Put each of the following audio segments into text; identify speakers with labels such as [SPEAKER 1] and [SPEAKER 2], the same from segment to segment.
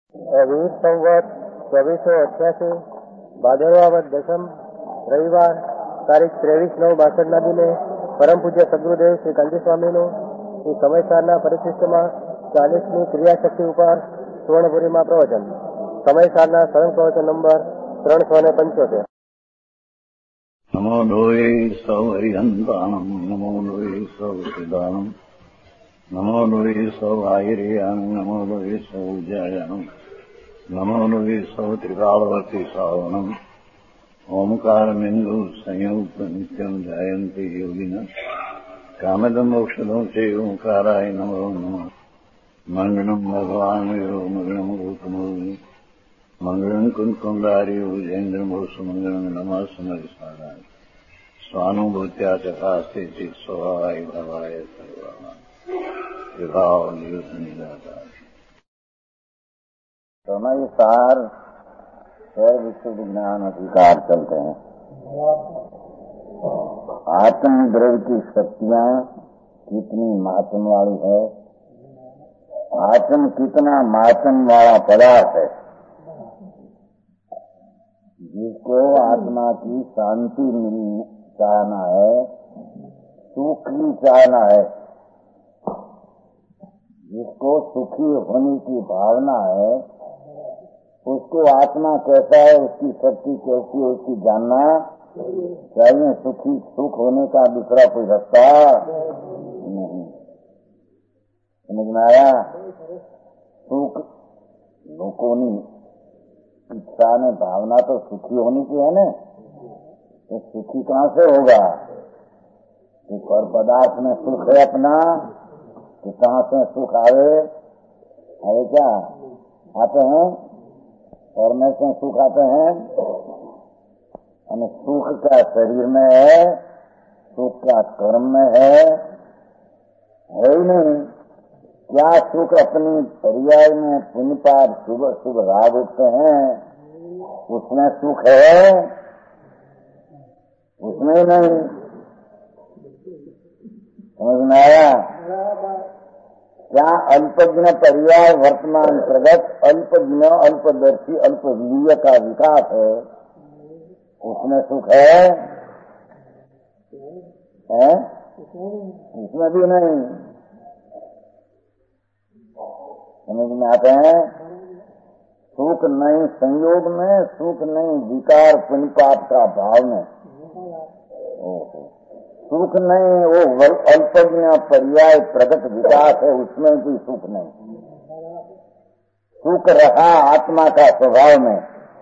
[SPEAKER 1] अभी संवत 2488 ભાદરવા દશમ રવિવાર તારીખ 23/9/62 દિને પરમ પૂજ્ય સદગુરુદેવ શ્રી કાંતિ સ્વામીનું શ્રી સમયસારના પરિશિષ્ટમાં 40મી ક્રિયાશક્તિ ઉપર સુવર્ણપુરીમાં પ્રવચન. સમયસારના સળંગ પ્રવચન નંબર 375.
[SPEAKER 2] નમો લોહે સૌ હરિહંતાણમ, નમો લોહે સૌ સિદ્ધાણમ, નમો લોહે સૌ આયર્યાણમ, નમો લોહે સૌ જયાણમ, નમો લોહે સૌ ત્રિકાળવતી શ્રાવણમ. ઓમકારમિંદુ સંયુક્ત નિત્યમ જાયંતિ યોગિના કામદમ મોક્ષદો છે ઓંકારાય નમો નમઃ. મંગળમ ભગવાન મંગળમ ગૌતમો મંગળમ કુંકુંડારી ઉજેન્દ્રમોષ મંગળમ નમઃ સમરિસારાય સ્વાનુભૂત્યા ચકાસ્તે ચિત સ્વભાવાય ભાવાય સર્વા વિભાવ નિયુત નિરાકાર.
[SPEAKER 3] समय सार है विश्व विज्ञान अधिकार चलते हैं. आत्म द्रव्य की शक्तियां कितनी मातम वाली है, आत्म कितना मातम वाला पदार्थ है. जिसको आत्मा की शांति मिलनी चाहना है, सुख भी चाहना है, जिसको सुखी होने की भावना है, उसको आत्मा कैसा है, उसकी शक्ति कैसी है, उसकी जानना चाहिए. सुखी सुख होने का दूसरा कोई रास्ता नहीं. समझ में आया? सुख लोकोनी इच्छा ने भावना तो सुखी होने की है ना, तो सुखी कहाँ से होगा? एक और पदार्थ में सुख है अपना, तो कहाँ से सुख आवे? अरे क्या आते हैं और में से सुख आते हैं. और सुख का शरीर में है, सुख का कर्म में है ही नहीं. क्या सुख अपनी पर्याय में पुण्य पाप शुभ शुभ राग उठते हैं, उसमें सुख है? उसमें नहीं. समझ में आया? क्या अल्पज्ञ पर्याय वर्तमान प्रगत अल्पज्ञ अल्पदर्शी अल्पवीय का विकास है, उसमें सुख है? उसमें भी नहीं. समझ में आते हैं? सुख नहीं संयोग में, सुख नहीं विकार पुण्य पाप का भाव में. सुख नहीं वो अल्पज्ञ पर्याय प्रगट विकास है, उसमें भी सुख नहीं. सुख रहा आत्मा का स्वभाव में.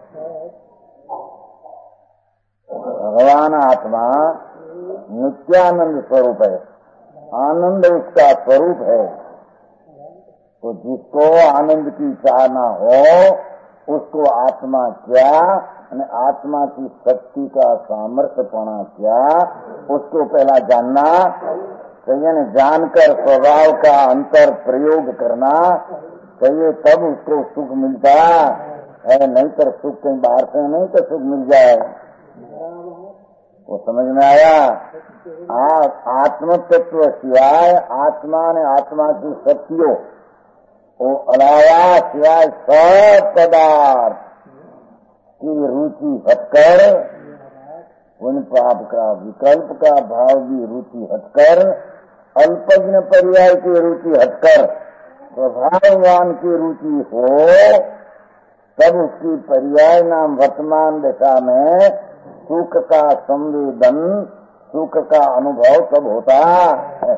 [SPEAKER 3] भगवान आत्मा नित्यानंद स्वरूप है, आनंद उसका स्वरूप है. तो जिसको आनंद की चाहना हो, उसको आत्मा क्या, आत्मा की शक्ति का सामर्थ्यपना क्या, उसको पहला जानना चाहिए. जानकर स्वभाव का अंतर प्रयोग करना चाहिए, तब उसको सुख मिलता है. नहीं तो सुख कहीं बाहर से नहीं तो सुख मिल जाए. वो समझ में आया? आत्म तत्व सिवाय आत्मा ने आत्मा की शक्तियों वो अलावा सिवाय सब पदार्थ की रुचि हटकर, उन पाप का विकल्प का भाव की रुचि हटकर, अल्पज्ञ पर्याय की रुचि हटकर स्वभाववान की रुचि हो, तब उसकी पर्याय नाम वर्तमान दशा में सुख का संवेदन, सुख का अनुभव तब होता है.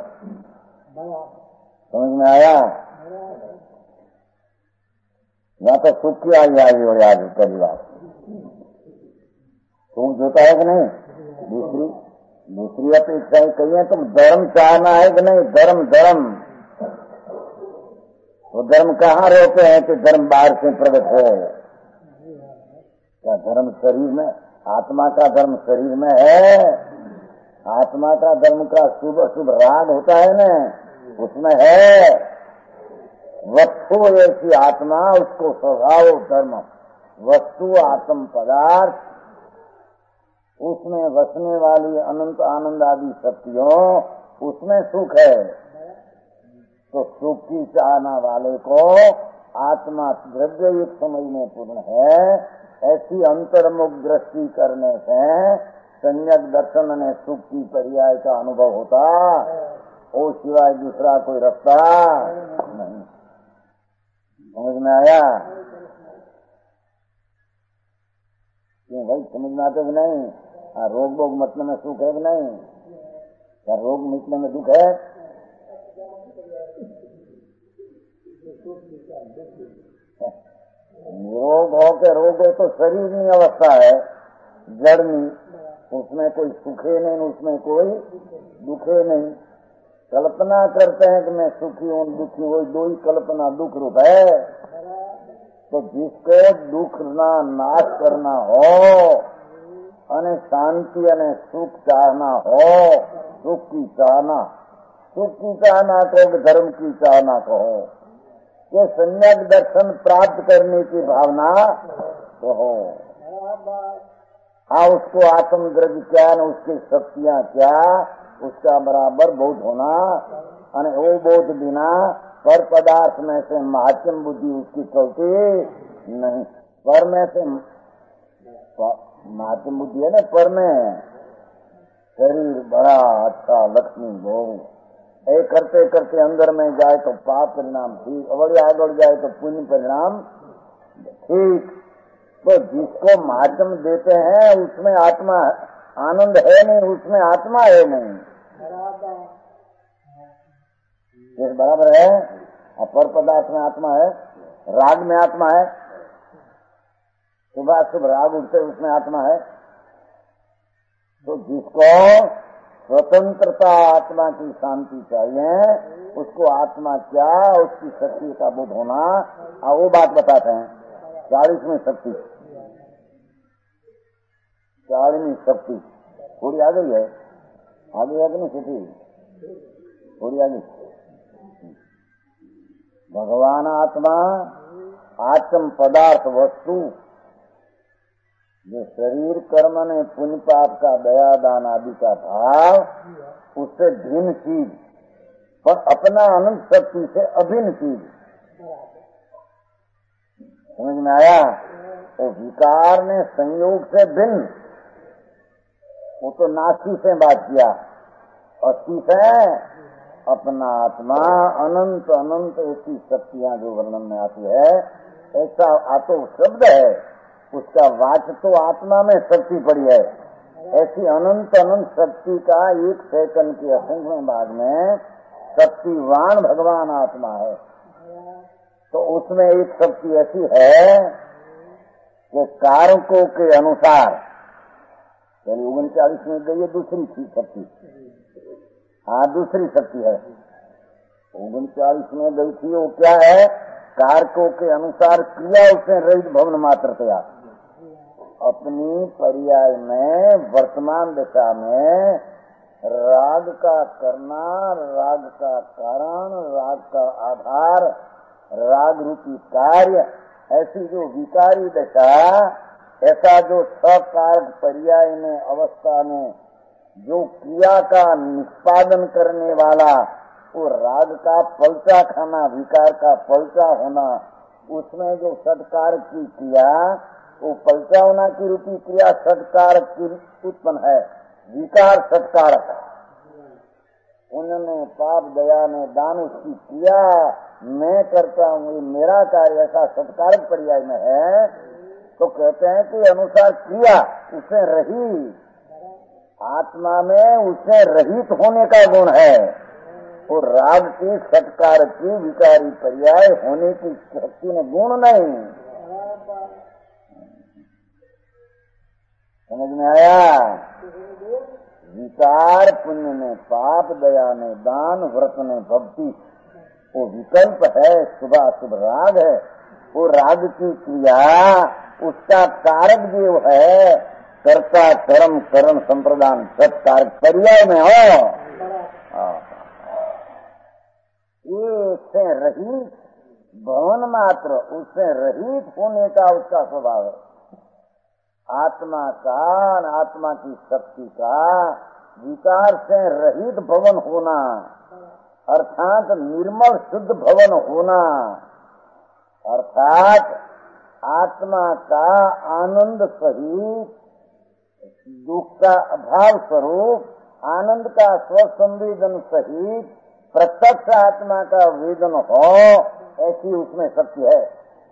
[SPEAKER 3] समझ में आया? या तो सुख की आई हो आज पहली बात. सुख जोता है कि नहीं? दूसरी अपेक्षा कहिए तुम धर्म चाहना है कि नहीं? धर्म वो धर्म कहाँ रहते हैं कि धर्म बाहर से प्रकट हो? क्या धर्म शरीर में? आत्मा का धर्म शरीर में है. आत्मा का धर्म का शुभ शुभ राग होता है ना, उसमें है. वस्तु ऐसी आत्मा, उसको स्वभाव धर्म. वस्तु आत्म पदार्थ, उसमें बसने वाली अनंत आनंद आदि शक्तियों, उसमें सुख है. तो सुख की चाहना वाले को आत्मा द्रव्य युक्त समझ में पूर्ण है, ऐसी अंतर्मुख दृष्टि करने से सम्यक दर्शन ने सुख की पर्याय का अनुभव होता, वो सिवाय दूसरा कोई रास्ता नहीं। समझ में आया? क्यों भाई, समझ में आते कि नहीं? रोग भोग मतलब में सुख है कि नहीं? क्या रोग मिटने में दुख है? रोग हो के रोग हो तो शरीर में अवस्था है, जड़ में, उसमें कोई सुखे नहीं, उसमें कोई दुखे नहीं। कल्पना करते हैं कि मैं सुखी हूँ दुखी हूँ, दो ही कल्पना दुख रूप है। तो जिसको दुख ना नाश करना हो અને शांति અને सुख चाहना हो, सुख की चाहना कहो, धर्म की चाहना कहो, ये सम्यक दर्शन प्राप्त करने की भावना कहो। हाँ, उसको आत्मद्रव्य क्या न उसकी शक्तियाँ क्या, उसका बराबर बोध होना, और वो बोध बिना पर पदार्थ में से महात्म बुद्धि उसकी चलती नहीं। पर में से महात्म बुद्धि है ना, पर में शरीर बड़ा अच्छा लक्ष्मी भोग, ये करते करते अंदर में जाए तो पाप परिणाम ठीक, अवड़े आगे जाए तो पुण्य परिणाम ठीक। तो जिसको महात्म देते हैं उसमें आत्मा आनंद है नहीं, उसमें आत्मा है नहीं। ये बराबर है। अपर पदार्थ में आत्मा है, राग में आत्मा है, सुबह शुभ राग उठते उसमें आत्मा है। तो जिसको स्वतंत्रता आत्मा की शांति चाहिए, उसको आत्मा क्या, उसकी शक्ति का बोध होना, वो बात बताते हैं। 40वीं शक्ति, 40वीं शक्ति थोड़ी आ गई है, आगे है कि नहीं? शक्ति थोड़ी आ गई। भगवान आत्मा आत्म पदार्थ वस्तु, जो शरीर कर्म ने पुण्य पाप का दया दान आदि का भाव, उससे भिन्न चीज, पर अपना अनंत शक्ति से अभिन्न चीज। समझ में आया? तो विकार ने संयोग से भिन्न, वो तो नास्ति से बात किया, अस्थि से अपना आत्मा अनंत अनंत ऐसी शक्तियां जो वर्णन में आती है, ऐसा आतो शब्द है, उसका वाच तो आत्मा में शक्ति पड़ी है। ऐसी अनंत अनंत शक्ति का एक सेकंड के असंख्य भाग में शक्तिवान भगवान आत्मा है। तो उसमें एक शक्ति ऐसी है कि कारकों के अनुसार, पहले 39 में गई है दूसरी शक्ति, हाँ दूसरी शक्ति है, 39 में गई थी, वो क्या है? कारकों के अनुसार क्रिया उसने रहित भवन मात्र तैयार, अपनी पर्याय में वर्तमान दशा में राग का करना, राग का कारण, राग का आधार, राग रूपी कार्य, ऐसी जो विकारी दशा, ऐसा जो सकारक पर्याय में अवस्था में जो क्रिया का निष्पादन करने वाला, वो राग का पलटा खाना, विकार का पलटा होना, उसमें जो सत्कार की क्रिया, वो पलटा होना की रूपी क्रिया सत्कार की उत्पन्न है, विकार सत्कारक। उन्होंने पाप दया ने दान उसकी क्रिया मैं करता हूँ, ये मेरा कार्य, ऐसा सत्कारक पर्याय में है। तो कहते हैं कि अनुसार क्रिया उसे रही, आत्मा में उसे रहित होने का गुण है, और राग की सत्कार की विकारी पर्याय होने की शक्ति में गुण नहीं। समझ में आया? विकार पुण्य में पाप, दया में दान, व्रत में भक्ति, वो विकल्प है, शुभ अशुभ राग है। वो राग की क्रिया उसका कारक जो है, कर्ता कर्म कर्म संप्रदान सत्कार पर्याय में हो, ये उससे रहित भवन मात्र, उससे रहित होने का उसका स्वभाव है। आत्मा का, आत्मा की शक्ति का विकार से रहित भवन होना, अर्थात निर्मल शुद्ध भवन होना, अर्थात आत्मा का आनंद सहित दुख का अभाव स्वरूप आनंद का स्वसंवेदन सहित प्रत्यक्ष आत्मा का वेदन हो, ऐसी उसमें शक्ति है।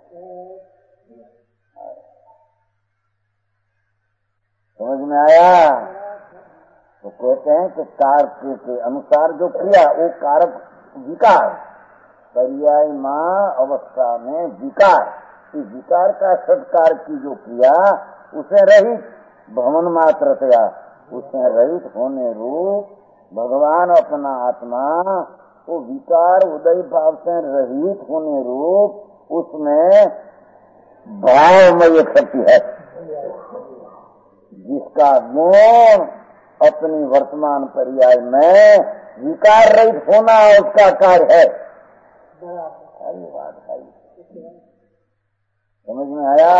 [SPEAKER 3] समझ में आया? तो कहते हैं कि कारक के अनुसार जो क्रिया वो कारक विकार, पर्याय मां अवस्था में विकार, इस विकार का सत्कार की जो क्रिया उसे रहित भवन मात्रतया, उससे रहित होने रूप भगवान अपना आत्मा, वो विकार उदय भाव से रहित होने रूप उसमें भावमय शक्ति है, जिसका गुण अपनी वर्तमान पर्याय में विकार रहित होना उसका कार्य है। अरे बात भाई समझ में आया?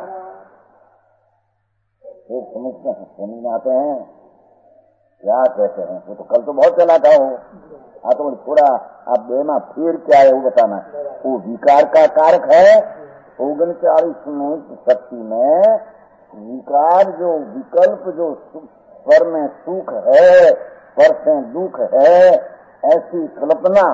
[SPEAKER 3] एक समझते हैं, समझ में आते हैं क्या कहते हैं। वो तो कल तो बहुत चला था वो, तो थोड़ा आप देना फिर क्या है वो बताना। वो विकार का कारक है। 39 में शक्ति में विकार जो विकल्प जो स्वर में सुख है, पर से दुख है, ऐसी कल्पना,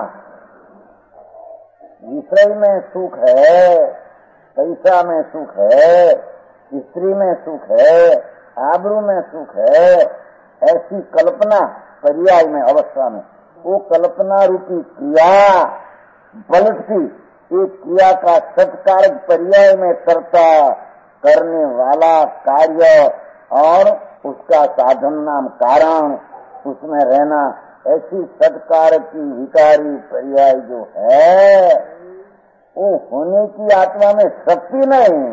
[SPEAKER 3] विषय में सुख है, पैसा में सुख है, स्त्री में सुख है, आबरू में सुख है, ऐसी कल्पना पर्याय में अवस्था में, वो कल्पना रूपी क्रिया पलटती, एक क्रिया का सत्कारक पर्याय में करता करने वाला कार्य और उसका साधन नाम कारण उसमें रहना, ऐसी सत्कारक की विकारी पर्याय जो है वो होने की आत्मा में शक्ति नहीं,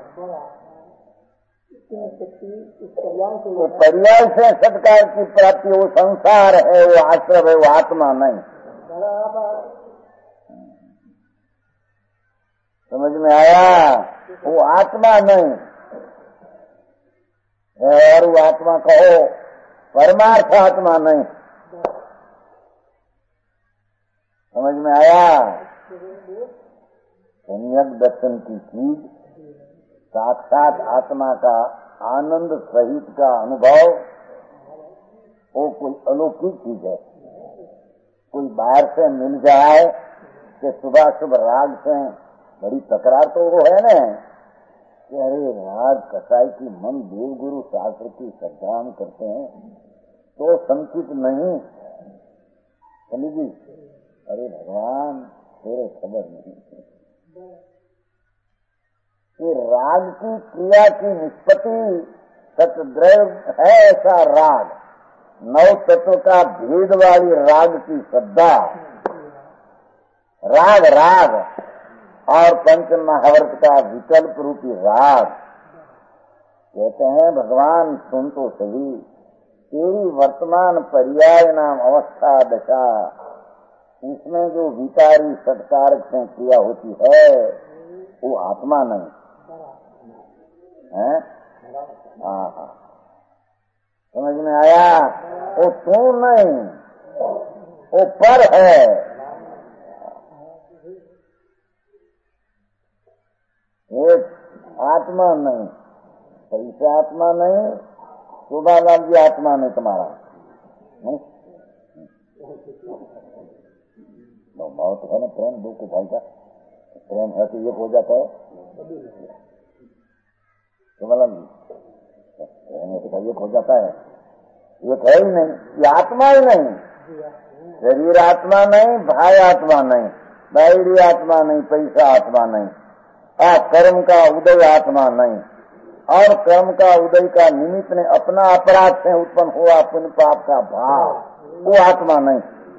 [SPEAKER 3] वो पर्याय से सत्कार की प्राप्ति, वो संसार है, वो आश्रम है, वो आत्मा नहीं। समझ में आया? वो आत्मा नहीं है, और वो आत्मा कहो परमार्थ आत्मा नहीं। समझ में आया? सम्यक दर्शन की चीज साक्षात आत्मा का आनंद सहित का अनुभव, वो कोई अलौकिक चीज है। कोई बाहर से मिल जाए कि सुबह शुभ राग से बड़ी तकरार तो वो है ना कि अरे राग कसाई की मन देव गुरु शास्त्र की श्रद्धा हम करते हैं तो संचित नहीं समझी। अरे भगवान तेरे खबर नहीं कि राग की क्रिया की निष्पत्ति सतद्रव्य है, ऐसा राग, 9 तत्व का भेद वाली राग की श्रद्धा, राग राग और पंच महावर्त का विकल्प रूपी राग। कहते हैं भगवान सुन तो सही, तेरी वर्तमान पर्याय नाम अवस्था दशा, इसमें जो विकारी सत्कारक से क्रिया होती है वो आत्मा नहीं है। हाँ, समझ में आया? वो तू नहीं, वो पर है। एक आत्मा नहीं, पैसा आत्मा नहीं, शोभालाल जी आत्मा नहीं तुम्हारा। बहुत है ना प्रेम, दुख भाई का प्रेम है तो एक हो जाता है। शोभालाल जी प्रेम है तो एक हो जाता है, एक है ही नहीं, ये आत्मा ही नहीं। शरीर आत्मा नहीं, भाई आत्मा नहीं, बैरी आत्मा नहीं, पैसा आत्मा नहीं, कर्म का उदय आत्मा नहीं, और कर्म का उदय का निमित्त ने अपना अपराध से उत्पन्न हुआ पुण्य पाप का भाव, वो आत्मा नहीं।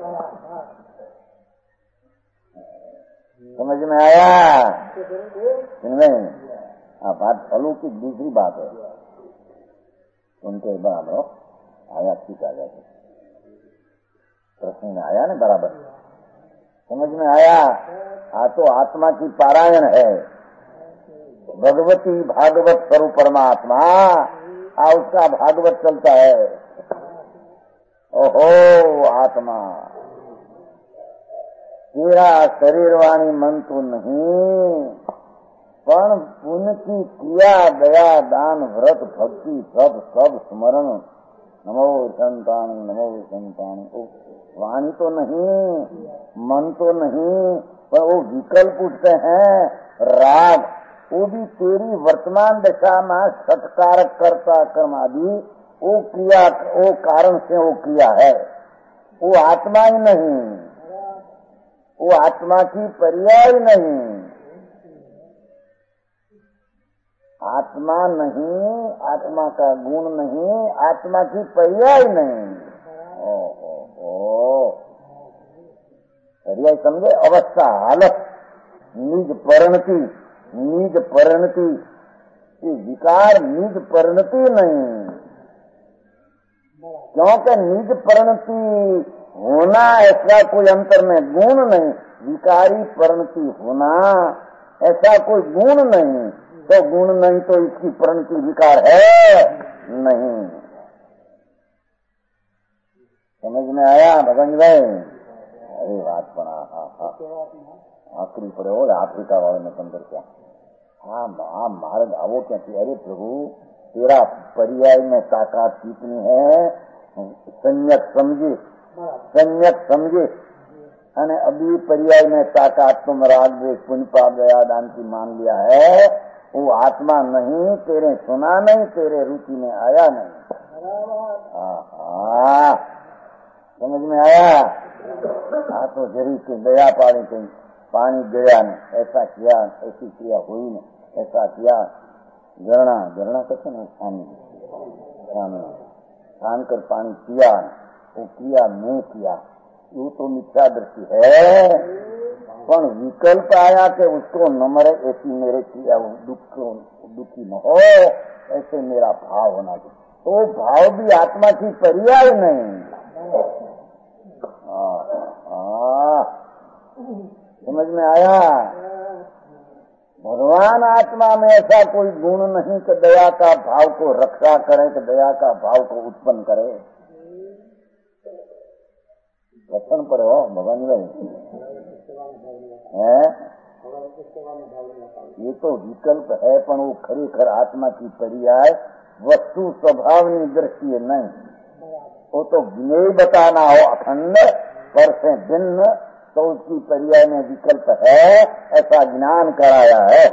[SPEAKER 3] समझ में आया? नहीं, बात अलौकिक दूसरी बात है, उनके बराबर आया, ठीक आ जाते प्रश्न में आया ना बराबर। समझ में आया? तो आत्मा की पारायण है, भगवती भागवत स्वरूप परमात्मा, उसका भागवत चलता है। ओहो आत्मा, तेरा शरीर वाणी मन तो नहीं, पण पुण्य की क्रिया, दया, दान, व्रत, भक्ति सब स्मरण, नमो संतानी नमो संतानी। वाणी तो नहीं, मन तो नहीं, पर वो विकल्प उठते हैं, राग, वो भी तेरी वर्तमान दशा में सत्कारक कर्ता कर्म आदि वो क्रिया, वो कारण से वो क्रिया है, वो आत्मा ही नहीं, वो आत्मा की पर्याय नहीं, आत्मा नहीं, आत्मा का गुण नहीं, आत्मा की पर्याय नहीं। पर्याय समझे? अवस्था, हालत, निज परिणति, निज परिणति, विकार निज परिणति नहीं, क्योंकि निज परिणति होना ऐसा कोई अंतर में गुण नहीं, विकारी परिणति होना ऐसा कोई गुण नहीं, तो गुण नहीं तो इसकी परिणति विकार है नहीं। समझ में आया भगवान भाई? अरे बात बना, आखिरी पड़े हो अफ्रीका वाले में अंदर क्या, हाँ मार्ग आवो क्या? अरे प्रभु तेरा पर्याय में ताकत कितनी है, संयक समझे, संयक समझे। અને अभी पर्याय में ताकत तुम राग द्वेष पुण्य पाप दया दान की मान लिया है, वो आत्मा नहीं, तेरे सुना नहीं, तेरे रुचि में आया नहीं। समझ में आया? तो जरी से दया पानी कहीं पानी गया नहीं, ऐसा किया, ऐसी क्रिया हुई नहीं, ऐसा किया, गणना कहते ना, छान कर पानी पिया, वो किया मैं किया, वो तो मिथ्या दृष्टि है, पर विकल्प आया कि उसको न मरे ऐसी मेरे किया दुखी न हो, ऐसे मेरा भाव होना चाहिए, तो भाव भी आत्मा की पर्याय नहीं। समझ में आया? भगवान आत्मा में ऐसा कोई गुण नहीं कि दया का भाव को रक्षा करे, कि दया का भाव को उत्पन्न करे। वचन पर हो भगवान भाई है, ये तो विकल्प है, पर वो खरेखर आत्मा की पर्याय वस्तु स्वभावनी दृष्टि नहीं, वो तो ज्ञेय बताना हो अखंड पर से भिन्न, तो उसकी पर्याय में विकल्प है, ऐसा ज्ञान कराया है।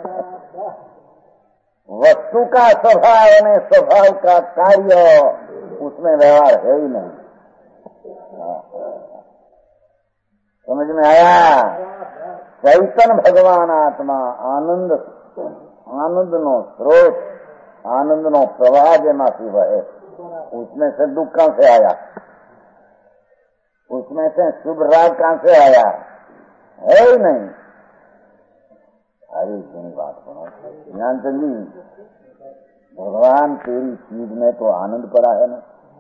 [SPEAKER 3] वस्तु का स्वभाव ने स्वभाव का कार्य, उसमें व्यवहार है ही नहीं। समझ में आया? चैतन्य भगवान आत्मा आनंद, आनंद नो स्रोत, आनंद नो प्रवाह जेना शिव है, उसमें से दुख कहां से आया, उसमें से शुभ राग कहां से आया, है ही नहीं। अरे सुनी बात सुनो ज्ञान चंदी, भगवान तेरी चीज में तो आनंद पड़ा है ना,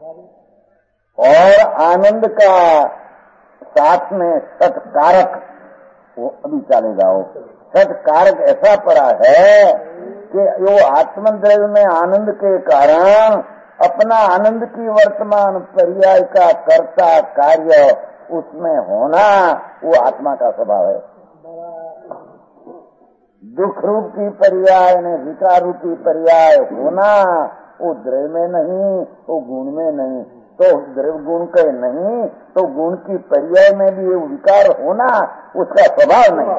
[SPEAKER 3] और आनंद का साथ में सत्कारक, वो अभी चले जाओ, सत्कारक ऐसा पड़ा है कि वो आत्मद्रव्य में आनंद के कारण अपना आनंद की वर्तमान पर्याय का कर्ता कार्य उसमें होना, वो आत्मा का स्वभाव है। दुख रूप की पर्याय ने विकार रूपी पर्याय होना, वो द्रव्य में नहीं, वो गुण में नहीं, तो द्रव्य गुण के नहीं, तो गुण की पर्याय में भी वो विकार होना उसका स्वभाव नहीं।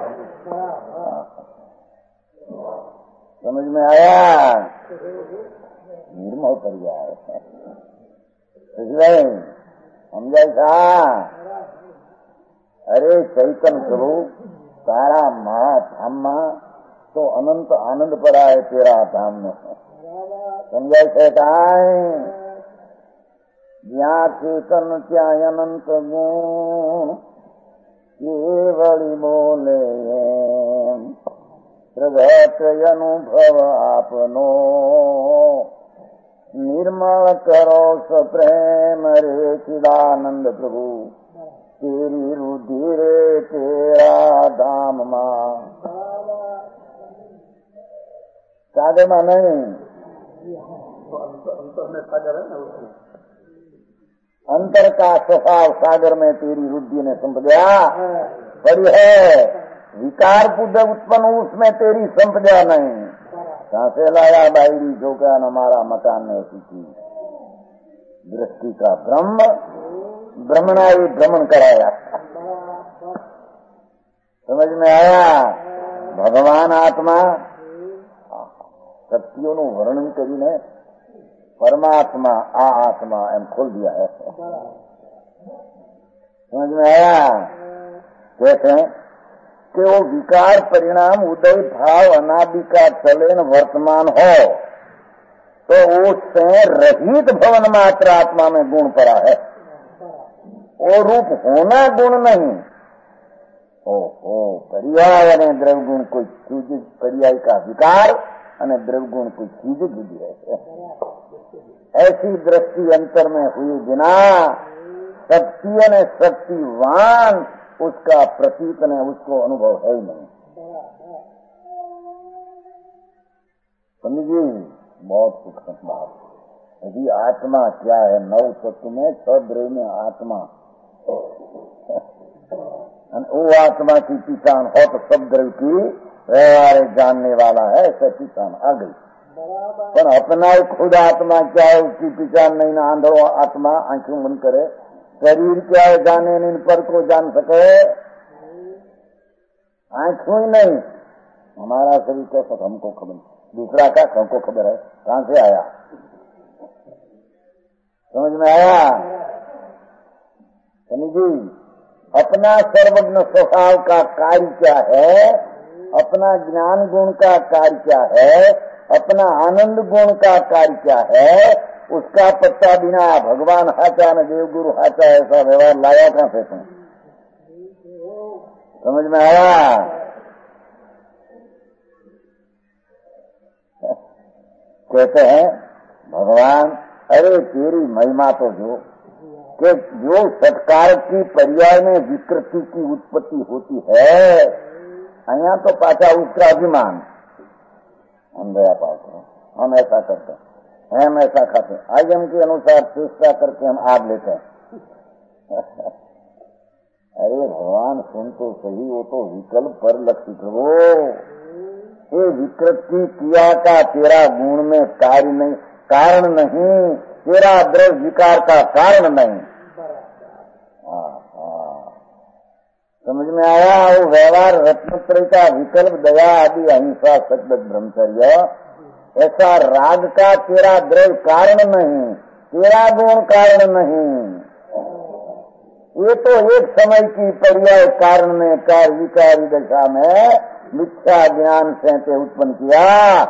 [SPEAKER 3] समझ में आया? निर्मल पर्याय समझाई था। अरे चैतन्य स्वरूप तारा महाधाम तो अनंत आनंद पड़ा है तेरा धाम में, समझाई थे ज्ञा चेतन क्या अनंत गुण केवली बोले प्रगट अनुभव आपनो निर्मल करो सप्रेम रे चिदानंद प्रभु तेरी रुधि रे तेरा धाम मां। सागर में नहीं, अंतर का स्वभाव सागर में तेरी रुद्धि ने संभलिया, पड़ी है, विकार बुद्ध उत्पन्न उसमें तेरी संपदा नहीं। कहां से लाया बायरी जो क्या हमारा मकान में ऐसी चीज, दृष्टि का ब्रह्म ब्रह्मणाई भ्रमण कराया। समझ में आया? भगवान आत्मा शक्तिओનું વર્ણન કરીને परमात्मा आ आत्मा एम खोल दिया है। समझ में आया? कहते हैं कि वो विकार परिणाम उदय भाव अनादि का चलन वर्तमान हो तो उससे रहित भवन मात्र आत्मा में गुण पड़ा है। वो रूप होना गुण नहीं। ओहो, पर्याय અને દ્રવ્ય ગુણ કોઈ ચીજ, पर्याय का विकार અને द्रव्य गुण कोई चीज जुदी है। ऐसी दृष्टि अंतर में हुई बिना शक्ति ने शक्तिवान उसका प्रतीत ने उसको अनुभव है ही नहीं। समझिए, बहुत सूक्ष्म बात। यदि आत्मा क्या है, 9 तत्व में 6 द्रव्य में आत्मा, वो आत्मा की पहचान हो तो सब द्रव्य की व्यवहार जानने वाला है, ऐसा पहचान आ गई। पर अपना ही खुद आत्मा क्या है उसकी पहचान नहीं ना। आंधो आत्मा आंखें बंद करे, शरीर क्या है जाने नहीं, पर को जान सके, आंखों ही नहीं। हमारा शरीर कैसा हमको खबर, दूसरा का हमको खबर है, कहां से आया? समझ में आया? समझी? अपना सर्वज्ञ स्वभाव का कार्य क्या है, अपना ज्ञान गुण का कार्य क्या है, अपना आनंद गुण का कार्य क्या है, उसका पत्ता बिना भगवान हाचा न देवगुरु हाचा ऐसा व्यवहार लाया कहां से तुम? समझ में आया? कहते हैं भगवान, अरे तेरी महिमा तो जो सत्कार की पर्याय में विकृति की उत्पत्ति होती है, यहाँ तो पाचा उसका अभिमान, हम दया पाते हैं, हम ऐसा करते हैं, हम ऐसा खाते हैं, आयम के अनुसार चेष्टा करके हम आग लेते हैं। अरे भगवान सुन तो सही, वो तो विकल्प पर लक्षित हो। ये विकृति क्रिया का तेरा गुण में कार्य नहीं, कारण नहीं, तेरा द्रव्य विकार का कारण नहीं। समझ में आया? वो व्यवहार रत्नत्रय का विकल्प, दया आदि, अहिंसा, सत्य, ब्रह्मचर्य, ऐसा राग का तेरा द्रव्य कारण नहीं, तेरा गुण कारण नहीं। ये तो एक समय की पर्याय कारण ने कार्य विकारी दशा में मिथ्या ज्ञान से उत्पन्न किया।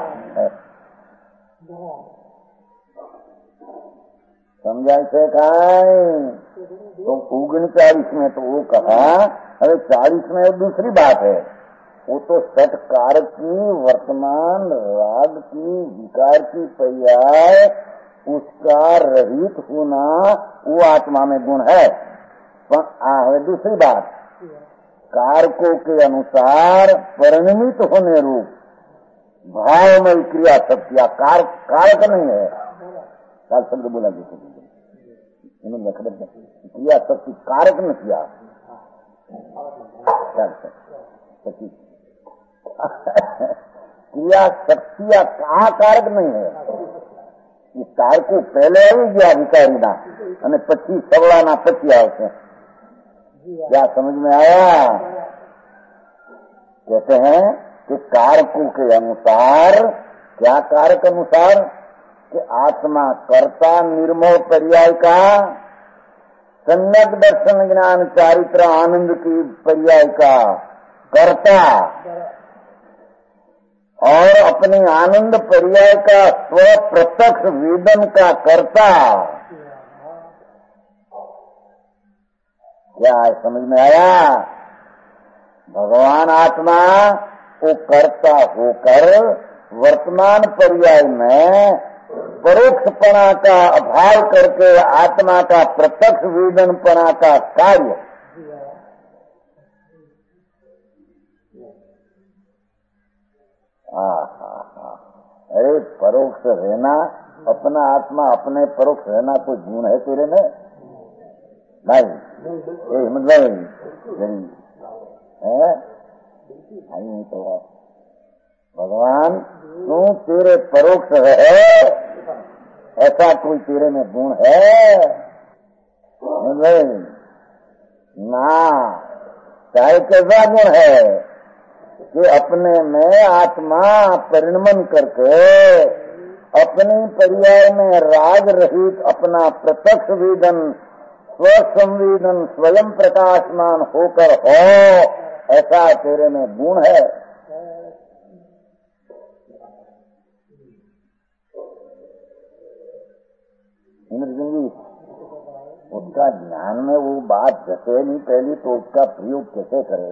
[SPEAKER 3] समझाए से तो 39 में तो वो कहा, अरे 40 में वो दूसरी बात है। वो तो सत्कार की, वर्तमान राग की, विकार की पर्याय उसका रहित होना वो आत्मा में गुण है। पर दूसरी बात, कारकों के अनुसार परिणमित होने रूप भावमय क्रिया शक्तियां कारक नहीं है। काल शब्द बोला जैसे क्रिया शक्ति कारक न किया, क्रिया शक्तियां कहा कारक नहीं है। ये कारको पहले આવી ગયા વિકારીના અને પછી સવળાના પછી આવશે। क्या समझ में आया? कहते हैं कि कारकों के अनुसार, क्या कारक अनुसार? कि आत्मा कर्ता निर्मोह पर्याय का, सम्यक दर्शन ज्ञान चारित्र आनंद की पर्याय का कर्ता, और अपने आनंद पर्याय का स्व प्रत्यक्ष वेदन का कर्ता। क्या समझ में आया? भगवान आत्मा वो कर्ता होकर वर्तमान पर्याय में परोक्षपना का अभाव करके आत्मा का प्रत्यक्ष वेदनपना का कार्य। अरे परोक्ष रहना, अपना आत्मा अपने परोक्ष रहना कोई गुण है तेरे में? नहीं, हिम्मत नहीं। है? नहीं तो भगवान तू तेरे परोक्ष है, ऐसा कोई तेरे में गुण है ना? चाहे कैसा गुण है कि अपने में आत्मा परिणमन करके अपनी पर्याय में राग रहित अपना प्रत्यक्ष वेदन स्वसंवेदन स्वयं प्रकाशमान होकर हो, ऐसा तेरे में गुण है। इंद्रजिंगी उसका ज्ञान में वो बात जैसे नहीं पहली तो उसका प्रयोग कैसे करे?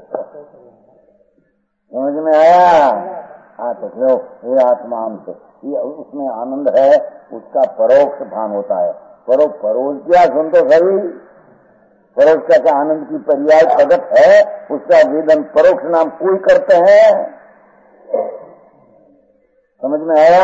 [SPEAKER 3] समझ में आया? हाँ तो क्यों ये आत्मा से ये उसमें आनंद है, उसका परोक्ष भान होता है। परोक्ष क्या सुन तो सही, परोक्ष का आनंद की पर्याय प्रगट है, उसका वेदन परोक्ष नाम कोई करते हैं। समझ में आया?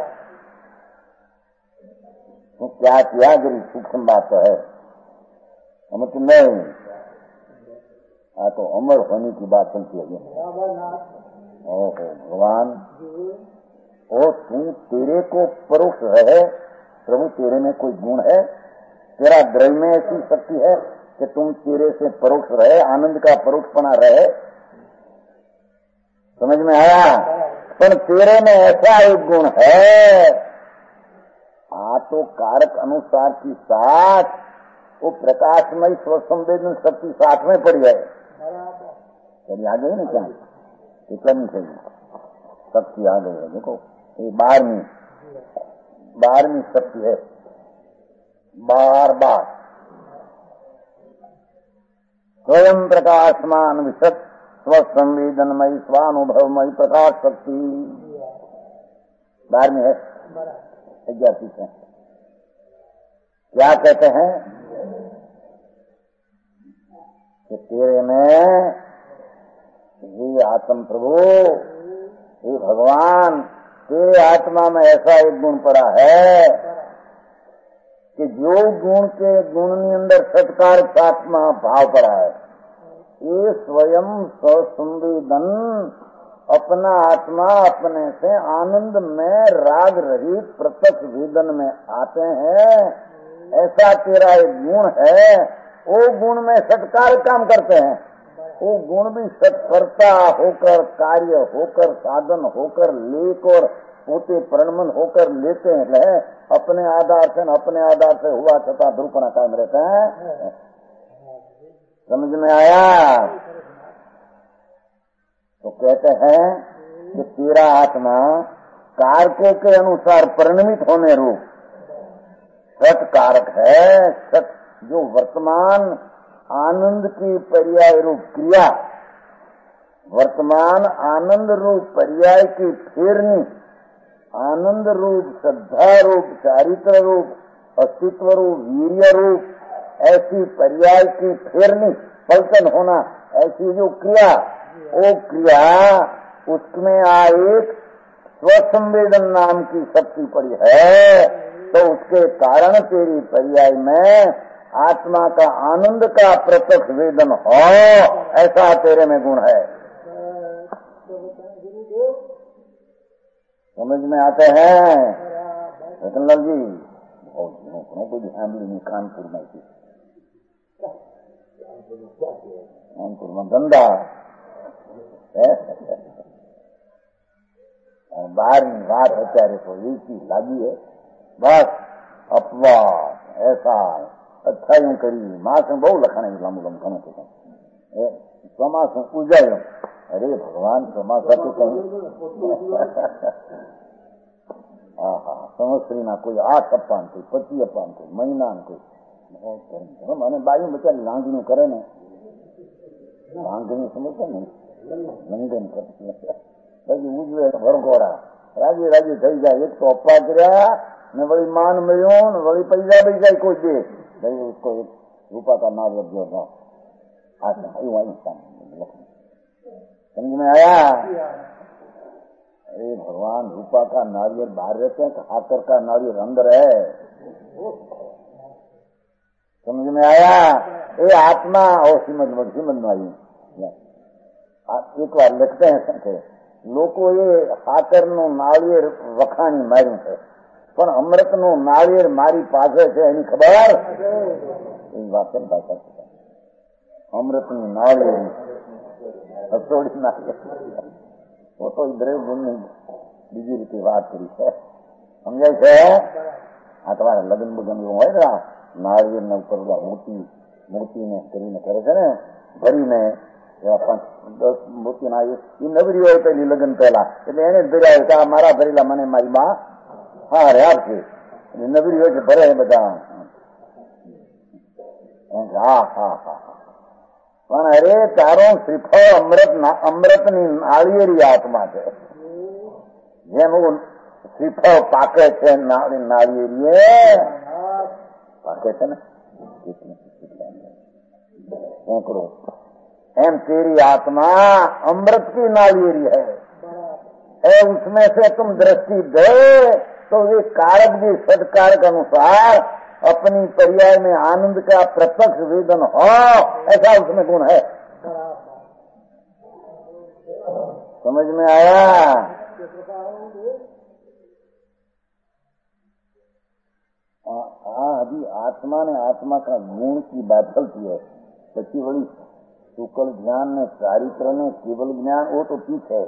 [SPEAKER 3] तो क्या किया जरूर सूक्ष्म बात तो है, हम तो नहीं। हाँ तो अमर होने की बात चलती है। ओहो भगवान, ओ तू तेरे को परोक्ष है प्रभु, तेरे में कोई गुण है? तेरा द्रव्य में ऐसी शक्ति है कि तुम तेरे से परोक्ष रहे, आनंद का परोक्षपना रहे? समझ में आया? पर तेरे में ऐसा एक गुण है, तो कारक अनुसार की साथ वो प्रकाशमय स्वसंवेदन शक्ति साथ में पड़ी है। चलिए आ गई ना, क्या इतना नहीं चाहिए, शक्ति आ गई है। देखो ये 12वीं शक्ति है, बार बार स्वयं प्रकाशमान विशद स्वसंवेदनमयी स्वानुभवमयी प्रकाश शक्ति 12वीं है। 11 है। क्या कहते हैं कि तेरे में ये आत्म प्रभु, ये भगवान, तेरे आत्मा में ऐसा एक गुण पड़ा है कि जो गुण के गुण अंदर सत्कार आत्मा भाव पड़ा है, ये स्वयं स्वसंवेदन अपना आत्मा अपने से आनंद में राग रहित प्रत्यक्ष वेदन में आते हैं। ऐसा तेरा एक गुण है, वो गुण में सत्कार काम करते हैं। वो गुण भी सत्कर्ता होकर, कार्य होकर, साधन होकर, लेकर पोते परिणमन होकर लेते हैं। अपने आधार से हुआ छता ध्रुपना कायम रहते हैं। समझ में आया? तो कहते हैं कि तेरा आत्मा कारकों के अनुसार परिणमित होने रूप सत कारक है। सत जो वर्तमान आनंद की पर्याय रूप क्रिया, वर्तमान आनंद रूप पर्याय की फेरनी, आनंद रूप, श्रद्धा रूप, चारित्र रूप, अस्तित्व रूप, वीर्य रूप, ऐसी पर्याय की फेरनी, पलटन होना, ऐसी जो क्रिया, वो क्रिया उसमें एक स्वसंवेदन नाम की शक्ति पड़ी है। तो उसके कारण तेरी पर्याय में आत्मा का आनंद का प्रत्यक्ष वेदन हो, ऐसा तेरे में गुण है। समझ में आते हैं रतनलाल जी? को ध्यान ली कानपुर में थी, कानपुर में धंधा है। 12वीं बात અત્યારે तो एक चीज लागी है, बस अपवाद ऐसा अच्छाई करी मास में बहु लखण लांबू लंबू घणो समास उजायो। अरे भगवान समास तो कहीं हाँ संवत्सरी ना कोई 8 अपान, कोई 25 अपान, कोई महीना कोई मैंने बायू बेचारी लांगणी करे ने, लांगणी समझते नहीं, लंघन करती પછી ઉજવે ભરઘોડા રાજી રાજી થઈ જાય। એક તો અપવા કર્યા ને વળી માન મળ્યો ને વળી પૈસા બી જાય કોઈ દે ભાई उसको एक रूपा का नारियल जो था समझ में आया? अरे भगवान रूपा का नारियल बाहर रहते हैं, खाकर का नारियल अंदर है। समझ में आया? ये आत्मा और श्रीमद आई एक बार लिखते हैं कि લોકોએ ખાતરનું નાળિયેર વખાણી માર્યું છે, પણ અમૃતનું નાળિયેર મારી પાસે છે એની ખબર એ વાત છે. ભાષા અમૃતની નાળિયેર હસોડી નાળિયેર તો દ્રવ્ય ગુણની બીજી રીતે વાત કરી છે, સમજાય છે. આ તમારે લગ્ન બગન એવું હોય ને નાળિયેર ને ઉપર મૂર્તિને કરીને કરે છે ને ભરીને એવા 5-10 મૂર્તિના એ નવરી હોય પેલી લગ્ન પહેલા એટલે એને જ ભર્યા હોય કે આ મારા ભરેલા મને મારી માં હા રે આપશે. નવરી હોય છે ભરે બધા હા હા હા. પણ અરે તારો શ્રીફળ અમૃતની નાળિયેરી આત્મા છે. જેમ શ્રીફળ પાકે છે નાળિયેરી પાકે છે ને એકડો एम तेरी आत्मा अमृत की नालियेरी है, उसमें से तुम दृष्टि दे तो ये कारक भी सदकारक अनुसार अपनी पर्याय में आनंद का प्रत्यक्ष वेदन हो, ऐसा उसमें गुण है. समझ में आया? अभी आत्मा ने आत्मा का गुण की बात चलती है. पची बड़ी शुक्ल ज्ञान ने चारित्र ने केवल ज्ञान वो तो ठीक है.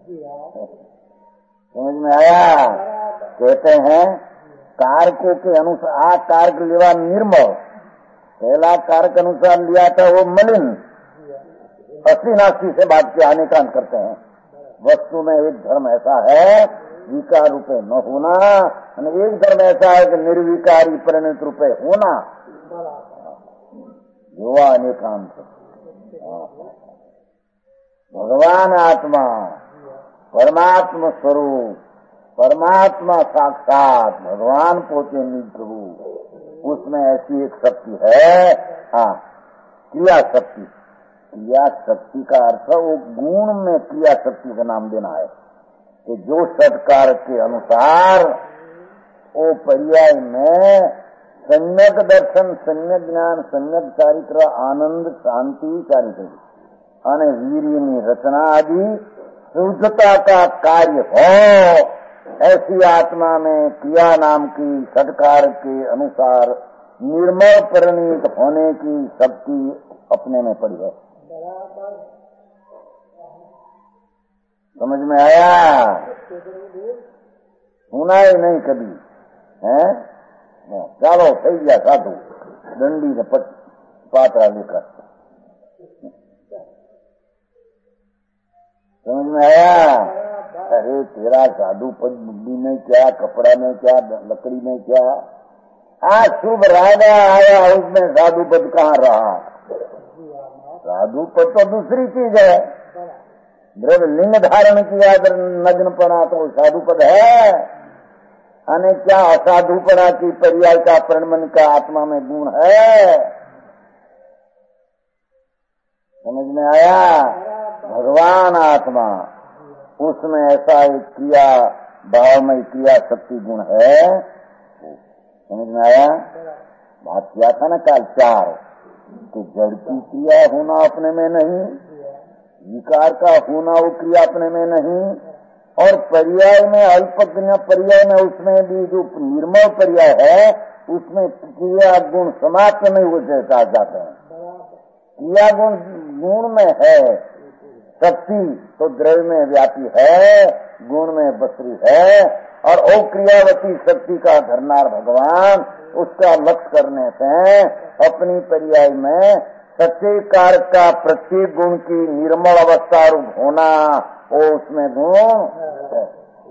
[SPEAKER 3] समझ में आया? कहते हैं कारकों के अनुसार आ कारक लेवा निर्मल, पहला कारक अनुसार लिया था वो मलिन, असली नास्ती से बात के आने का करते हैं. वस्तु में एक धर्म ऐसा है विकार रूपे न होना, एक धर्म ऐसा है कि निर्विकारी परिणत रूपे होना. युवा अनेकांत भगवान आत्मा परमात्मा स्वरूप परमात्मा साक्षात भगवान पोते निज प्रभु, उसमें ऐसी एक शक्ति है. हाँ, क्रिया शक्ति. क्रिया शक्ति का अर्थ वो गुण में क्रिया शक्ति का नाम देना है कि जो सत्कार के अनुसार वो पर्याय में सम्यक दर्शन, सम्यक ज्ञान, सम्यक चारित्र, आनंद, शांति, चारित्र અને વીર્યની रचना आदि शुद्धता का कार्य हो, ऐसी आत्मा में क्रिया नाम की सत्कार के अनुसार निर्मल परिणीत होने की शक्ति अपने में पड़ी है. समझ में आया? सुना ही नहीं कभी है. ચાલો થઈ ગયા સાધુ દંડી ને પાતળા લેकर. समझ में आया? अरे तेरा साधु पद बुद्धि में क्या, कपड़ा में क्या, लकड़ी में क्या, आज शुभ राजा आया उसमें साधु पद कहाँ रहा? साधु पद तो दूसरी चीज है. द्रव्य लिंग धारण किया नग्न पड़ा तो साधु पद है. અને क्या असाधुपना की पर्याय का प्रणमन का आत्मा में गुण है. समझ में आया? भगवान आत्मा उसमें ऐसा एक क्रिया भावमय क्रिया शक्ति गुण है. समझ में आया? बात किया था ना काल 4 कि जड़ की क्रिया होना अपने में नहीं, विकार का होना वो क्रिया अपने में नहीं, और पर्याय में अल्प पर्याय में उसमें भी जो निर्मल पर्याय है उसमें क्रिया गुण समाप्त नहीं हो जाते हैं. क्रिया गुण में है शक्ति तो द्रव्य में व्यापी है, गुण में बसरी है, और ओ क्रियावती शक्ति का धरनार भगवान उसका लक्ष्य करने से अपनी पर्याय में सच्चे कारक का प्रत्येक गुण की निर्मल अवस्था रूप होना वो उसमें गुण है.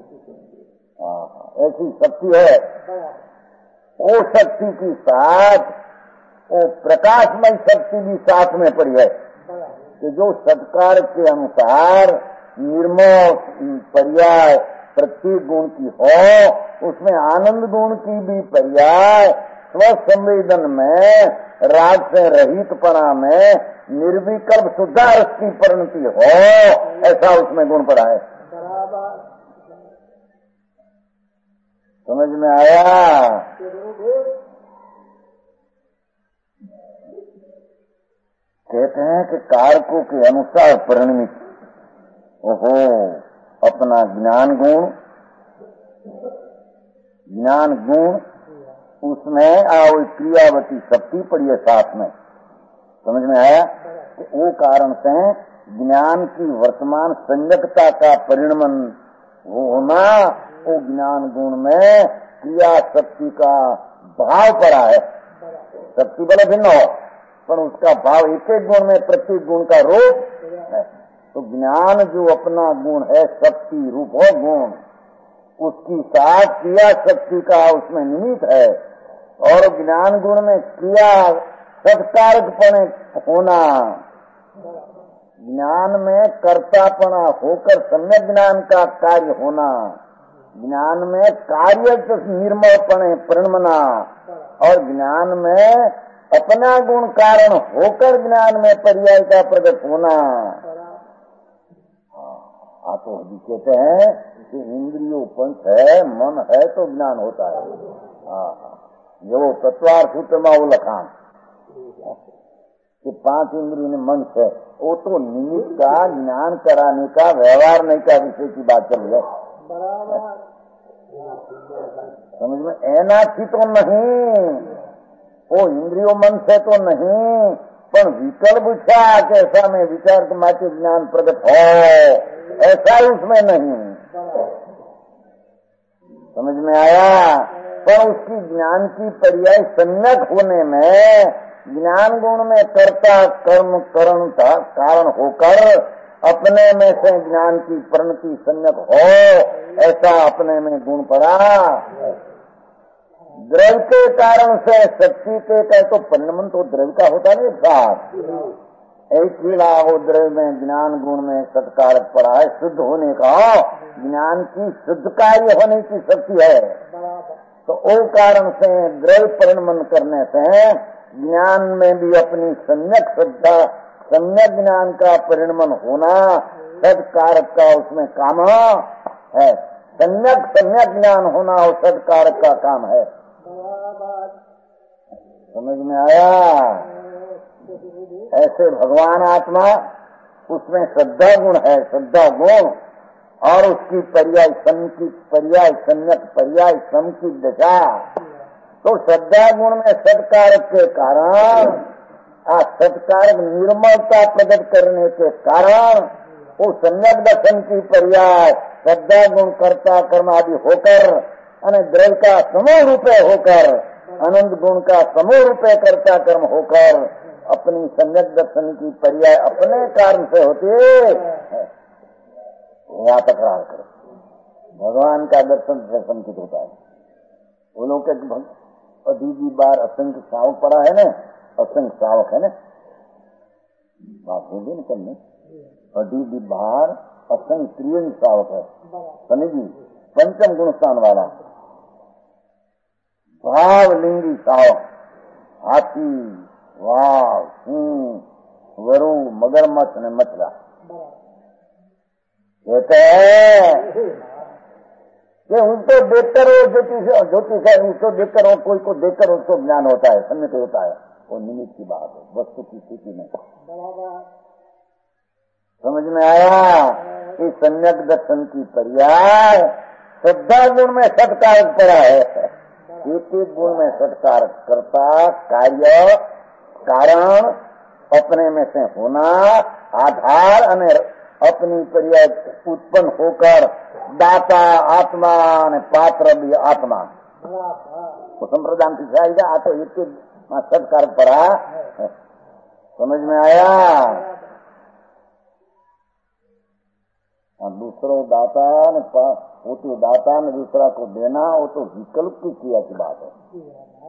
[SPEAKER 3] ऐसी शक्ति है. वो शक्ति के साथ वो प्रकाशमय शक्ति भी साथ में पड़ी है कि जो सत्कार के अनुसार निर्मल पर्याय प्रत्येक गुण की हो, उसमें आनंद गुण की भी पर्याय स्वसंवेदन में राग से रहितपना में निर्विकल्प शुद्धारस की परिणति हो, ऐसा उसमें गुण पड़ा है. समझ में आया? कहते हैं कि कारकों के अनुसार परिणमित ओहो, अपना ज्ञान गुण, उसमें वो क्रियावती शक्ति पड़ी है साथ में। समझ में आया? कि वो कारण से ज्ञान की वर्तमान संयकता का परिणमन होना, वो ज्ञान गुण में क्रिया शक्ति का भाव पड़ा है। शक्ति भले भिन्न हो, पर उसका भाव एक एक गुण में प्रत्येक गुण का रूप है। तो ज्ञान जो अपना गुण है, शक्ति रूप हो गुण, उसकी साथ क्रिया शक्ति का उसमें निमित्त है। और ज्ञान गुण में क्रिया सत्कारकपणे होना, ज्ञान में कर्तापना होकर सम्यक ज्ञान का कार्य होना, ज्ञान में कार्य निर्मलपणे परिणमना, और ज्ञान में अपना गुण कारण होकर ज्ञान में पर्याय का प्रकट होना। तो अभी कहते हैं कि इंद्रियों पंच है, मन है तो ज्ञान होता है। जो तत्वार सूत्र में वो लखान कि 5 इंद्रियों में मन है, वो तो निमित्त का ज्ञान कराने का, व्यवहार नहीं का विषय की बात चल रही है। समझ में? ऐना थी तो नहीं, वो इंद्रियों मन से तो नहीं, पर विकल्प था कि ऐसा में विचार के माचे ज्ञान प्रकट हो, ऐसा उसमें नहीं। समझ में आया? पर उसकी ज्ञान की पर्याय सम्यक होने में, ज्ञान गुण में कर्ता कर्म करण कारण होकर अपने में से ज्ञान की परिणति सम्यक हो, ऐसा अपने में गुण पड़ा। द्रव्य के कारण से शक्ति के कहे तो परिणमन तो द्रव्य का होता नहीं साथ, एक ही हो द्रव्य में ज्ञान गुण में सत्कारक पड़ा है। शुद्ध होने का, ज्ञान की शुद्ध कार्य होने की शक्ति है। तो वो कारण से द्रव्य परिणमन करने से ज्ञान में भी अपनी सम्यक श्रद्धा, सम्यक ज्ञान का परिणमन होना, सत्कारक का उसमें काम है। सम्यक ज्ञान होना और सत्कारक का काम है। समझ में आया? ऐसे भगवान आत्मा, उसमें श्रद्धा गुण है, श्रद्धा गुण, और उसकी पर्याय सम की पर्याय सम्यक पर्याय सम की दशा। तो श्रद्धा गुण में सत्कारक के कारण, सत्कारक निर्मलता प्रकट करने के कारण, वो सम्यक दर्शन की पर्याय श्रद्धा गुण कर्ता कर्म आदि होकर, द्रव्य का समूह रूपे होकर, अनंत गुण का समूह रूपे कर्ता कर्म होकर, अपनी सम्यक दर्शन की पर्याय अपने कारण से होती है। यहाँ तकरार करो, भगवान का दर्शन से संकित होता है। वो लोग के अदीबी बार असंख्य श्रावक पड़ा है ना, असंख्य श्रावक है ना, बात होगी ना करने। अदीबी बार असंख्य त्रिवेणी श्रावक है, समझी, पंचम गुण स्थान वाला भावलिंगी श्रावक, हाथी, वाघ, सिंह, वरु, मगरमच्छ ने मछला कहते हैं कि उसको देखकर वो ज्योतिष है, उसको देखकर वो कोई को देखकर उसको ज्ञान होता है, सम्यक होता है। वो निमित्त की बात है, वस्तु की स्थिति में। समझ में आया? कि सम्यक दर्शन की पर्याय श्रद्धा गुण में सत्कारक पड़ा है। एक एक गुण में सत्कारक करता कार्य कारण अपने में से होना, आधार અને अपनी पर्याय उत्पन्न होकर दाता आत्मा ने पात्र भी आत्मा, तो संप्रदान सिखाएगा। आ तो एक सत्कार पड़ा, समझ में आया? दूसरो दाता ने, वो तो दाता ने दूसरा को देना, वो तो विकल्प की क्रिया की बात है।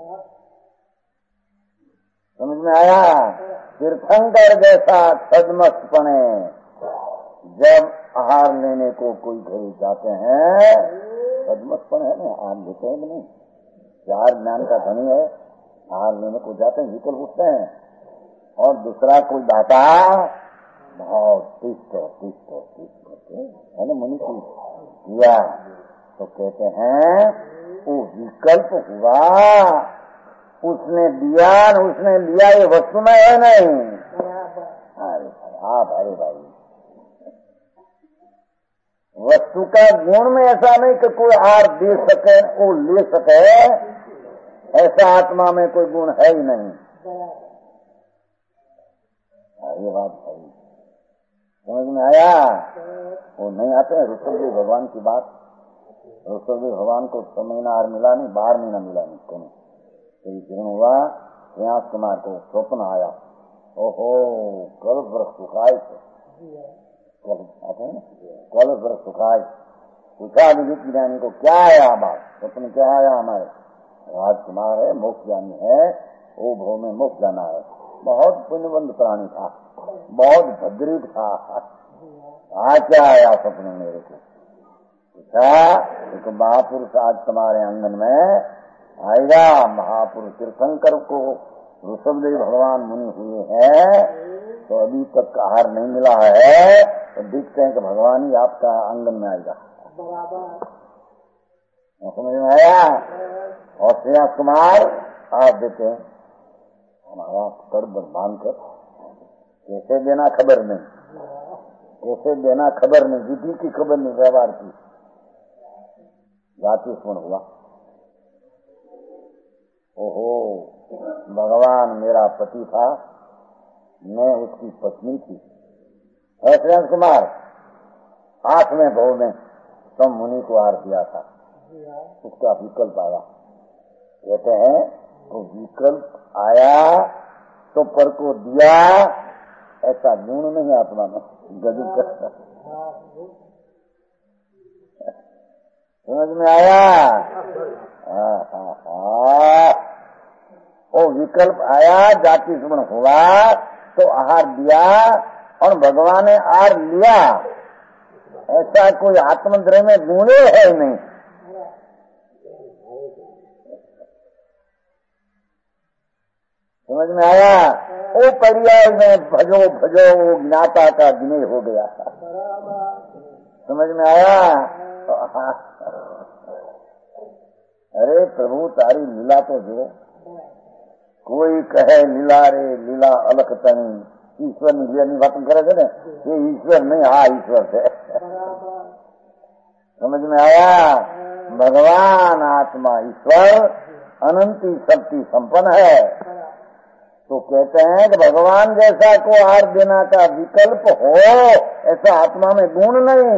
[SPEAKER 3] समझ में आया? तीर्थंकर जैसा सदमस्तपणे जब आहार लेने को कोई घर जाते हैं, सदमस्तपण है ना, आहार लेते हैं नहीं, चार ज्ञान का धनी है, आहार लेने को जाते हैं, विकल्प उठते हैं, और दूसरा कोई दाता भाव तिष्ठ है ना, मुनि की किया तो कहते हैं वो विकल्प हुआ, उसने दिया, उसने लिया, ये वस्तु में है नहीं। अरे भाई, वस्तु का गुण में ऐसा नहीं कि कोई आर दे सके, वो ले सके, ऐसा आत्मा में कोई गुण है ही नहीं। ये बात है, समझ में आया? वो नहीं आते हैं ऋषभदेव भगवान की बात। ऋषभदेव भगवान को 6 महीना और मिला नहीं, 12 महीना मिला नहीं कौन। तो जीवन हुआ, व्यास कुमार को स्वप्न आया, ओहो कल वृक्ष सुखाए थे, आते हैं ना, कल वृक्ष सुखाए। पूछा विदित ज्ञानी को क्या आया बात, स्वप्न क्या आया? हमारे राजकुमार है, मोक्ष ज्ञानी है, वो भव में मोक्ष जाना है, बहुत पुण्यवंत प्राणी था, बहुत भद्रित था। आज क्या आया स्वप्न मेरे को? पूछा एक महापुरुष आज तुम्हारे आंगन में आएगा, महापुरुष तीर्थंकर को ऋषभदेव भगवान मुनि हुए हैं, तो अभी तक आहार नहीं मिला है, तो देखते हैं कि भगवान ही आपका आंगन में आएगा। समझ में आया? और श्रेयास कुमार आप देते हैं हमारा कर बांध कर, कैसे देना खबर नहीं, कैसे देना खबर नहीं, विधि की खबर नहीं, व्यवहार की। जाति स्मरण हुआ, ओहो भगवान मेरा पति था, मैं उसकी पत्नी थी। श्रेयास कुमार 8वें भव में तुम मुनि को आर दिया था, उसका विकल्प आया। कहते हैं तो विकल्प आया तो पर को दिया, ऐसा गुण नहीं आत्मा में। गजब का समझ में आया? वो विकल्प आया, जाति स्मरण हुआ तो आहार दिया और भगवान ने आहार लिया, ऐसा कोई आत्मद्रव्य में गुणे है नहीं। समझ में आया? वो पर्याय में भजो भजो वो ज्ञाता का ज्ञेय हो गया। समझ में आया? अरे प्रभु तारी लीला तो जो, कोई कहे लीला रे लीला अलख तनी, ईश्वर ની વાત કરે છે ને, ये ईश्वर नहीं, हाँ ईश्वर है। समझ में आया? भगवान आत्मा ईश्वर अनंती शक्ति संपन्न है। तो कहते हैं कि भगवान जैसा को आहार देना का विकल्प हो, ऐसा आत्मा में गुण नहीं।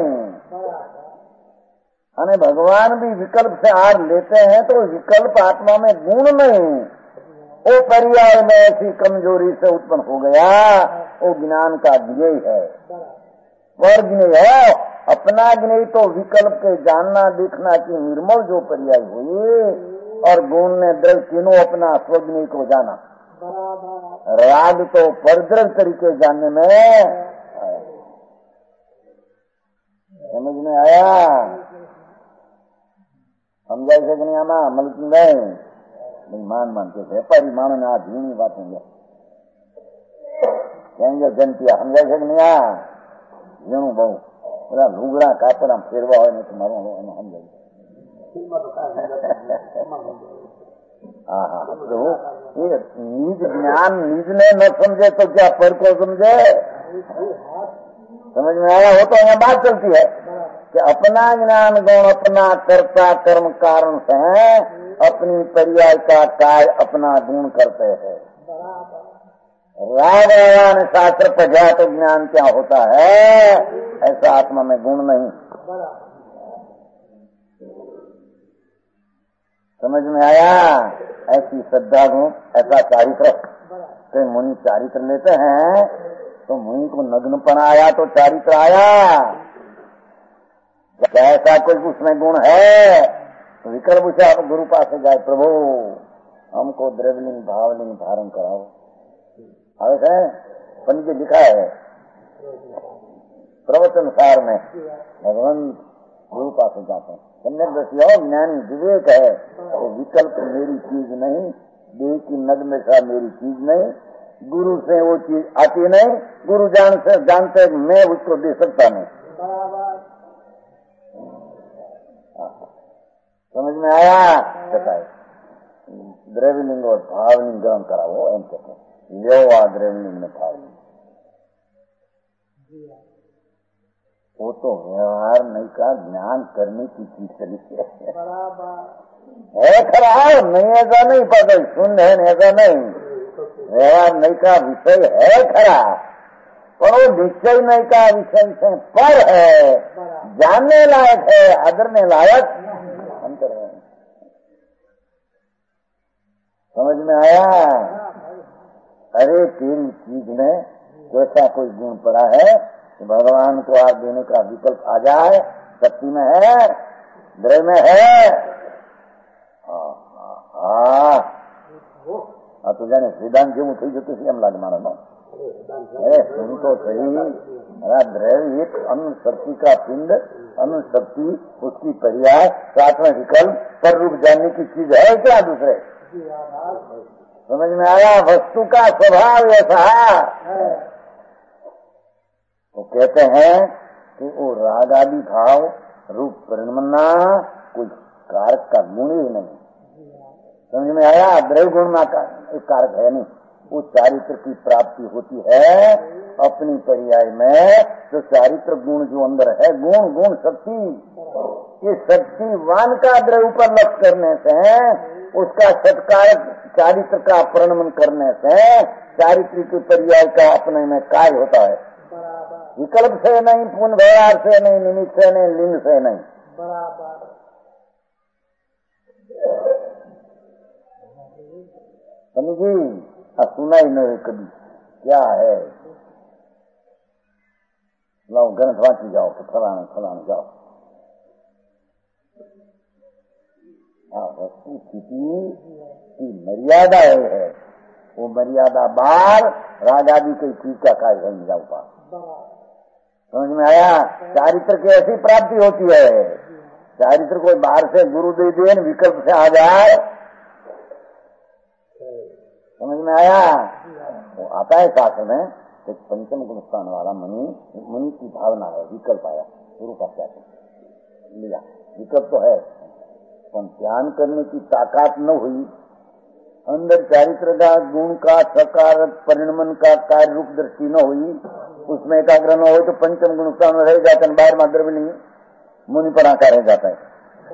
[SPEAKER 3] अने भगवान भी विकल्प से आहार लेते हैं तो विकल्प आत्मा में गुण नहीं, वो पर्याय में ऐसी कमजोरी से उत्पन्न हो गया, वो ज्ञान का ज्ञेय है। पर ज्ञेय है अपना ज्ञेय तो विकल्प के जानना देखना की निर्मल जो पर्याय हुई, और गुण ने द्रव्य तीनों अपना स्वज्ञेय को जाना। राग तो परद्रव तरीके जानने में। समझ में आया? समझाई છે કે નહીં? આમાં મળતું નહીં, માન કે વેપારી માણસને આ ઝીણી વાત સમજે જનતી સમજાય છે કે નહીં? આ ઝીણું બહુ બધા લુગડા કાપડા ફેરવા હોય ને મારું સમજાય। हाँ हाँ, तो ये निज ज्ञान निज ने न समझे तो क्या पर को समझे? समझ में आया? वो तो यहाँ बात चलती है कि अपना ज्ञान गुण अपना कर्ता कर्म कारण से अपनी पर्याय का कार्य अपना गुण करते हैं। राग रागान शास्त्र पढ़ा तो ज्ञान क्या होता है, ऐसा आत्मा में गुण नहीं। समझ में आया? ऐसी श्रद्धा गुण, ऐसा चारित्र। तो मुनि चारित्र लेते हैं, तो मुनि को नग्नपन आया तो चारित्र आया। ऐसा कोई उसमें गुण है तो विकल्प पूछा, आप गुरु पास से जाए, प्रभु हमको द्रव्यलिंग भावलिंग धारण कराओ। अब है पंडित लिखा है प्रवचन सार में, भगवान गुरु पास से जाते हैं। सम्यक दृष्टि हो, ज्ञानी विवेक है, तो विकल्प मेरी चीज नहीं, देह की नग्नता मेरी चीज नहीं, गुरु से वो चीज आती नहीं, गुरु जानते मैं उसको दे सकता नहीं। समझ में आया? बताए द्रव्यलिंग और भावलिंग ग्रहण कराओ, एम कहते हैं। लो आ द्रव्यलिंग में भावलिंग। वो तो व्यवहार नहीं का ज्ञान करने की चीज चली है खरा, नहीं ऐसा नहीं पता शून्य है ऐसा नहीं, व्यवहार नहीं का विषय है खरा, पर वो निश्चय नहीं का विषय से पर है, जानने लायक है, आदरने लायक अंतर है। समझ में आया? अरे तेरी चीज में कैसा कोई गुण पड़ा है कि भगवान को आग देने का विकल्प आ जाए, शक्ति में है, द्रव्य में है। तो जाने सिद्धांत जो उठी जो किसी हम लाग मारा ना सुन तो सही, द्रव्य एक अन्न शक्ति का पिंड, अन्न शक्ति उसकी पर्याय, सातवें विकल्प पर रूप जानने की चीज है क्या दूसरे? समझ में आया? वस्तु का स्वभाव ऐसा वो कहते हैं कि वो राग आदि भाव रूप परिणमना कोई कारक का गुण ही नहीं। समझ में आया? द्रव्य गुण का एक कारक है नहीं, वो चारित्र की प्राप्ति होती है अपनी पर्याय में। तो चारित्र गुण जो अंदर है, गुण गुण शक्ति, ये शक्तिवान का द्रव्य पर लक्ष्य करने से, उसका सत्कारक चारित्र का परिणमन करने से चारित्रिक पर्याय का अपने में कार्य होता है। विकल्प से नहीं, पूर्ण व्यवहार से नहीं, निमित्त से नहीं, लिंग से नहीं। समझी? सुना ही नहीं कभी क्या है। लो ग्रंथ वांची जाओ तो फलाने फलाने जाओ। वस्तु स्थिति की मर्यादा है, वो मर्यादा बाहर राग आदि कोई चीज का कार्य नहीं जाओ पास। समझ में आया? चारित्र की ऐसी प्राप्ति होती है, चारित्र कोई बाहर से गुरु दे दे, विकल्प से आ जाए। समझ में आया? वो आता है शास्त्र में एक पंचम गुण स्थान वाला मुनि की भावना है, विकल्प आया गुरु का क्या लिया, विकल्प तो है पर ध्यान करने की ताकत न हुई, अंदर चारित्र का गुण का सकार परिणमन का कार्य रूप दृष्टि न हुई, उसमें एकाग्र न हो तो पंचम गुण स्थान में रह जाता है, बाहर मात्र भी नहीं मुनि पर आकार रह जाता है।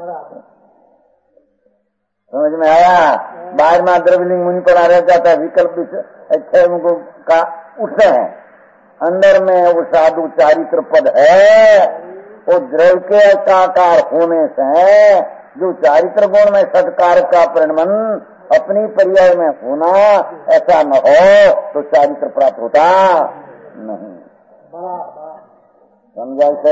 [SPEAKER 3] समझ में आया? बाहर में द्रव्यलिंग मुनि पर रह जाता है, विकल्प का उठते हैं। अंदर में वो साधु चारित्र पद है, वो द्रव्य के साकार होने से जो चारित्र गुण में सत्कार का परिणमन अपनी पर्याय में होना, ऐसा न हो तो चारित्र प्राप्त होता नहीं। समझा से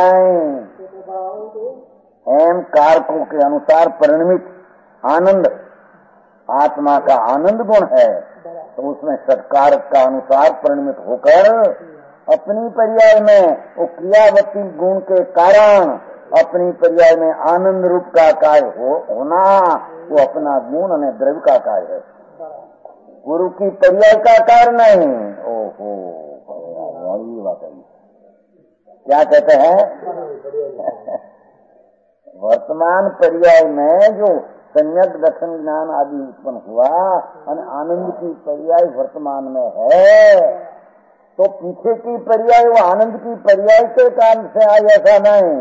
[SPEAKER 3] एम कारकों के अनुसार परिणमित आनंद आत्मा का आनंद गुण है, तो उसमें सत्कार का अनुसार परिणमित होकर अपनी पर्याय में वो क्रियावती गुण के कारण अपनी पर्याय में आनंद रूप का कार्य होना, वो अपना गुण और द्रव्य का कार्य है, गुरु की पर्याय का कार्य नहीं। ओहो, बड़ी बात है। क्या कहते हैं? वर्तमान पर्याय में जो सम्यक दर्शन ज्ञान आदि उत्पन्न हुआ और आनंद की पर्याय वर्तमान में है, तो पीछे की पर्याय वो आनंद की पर्याय के कारण से आई, ऐसा नहीं।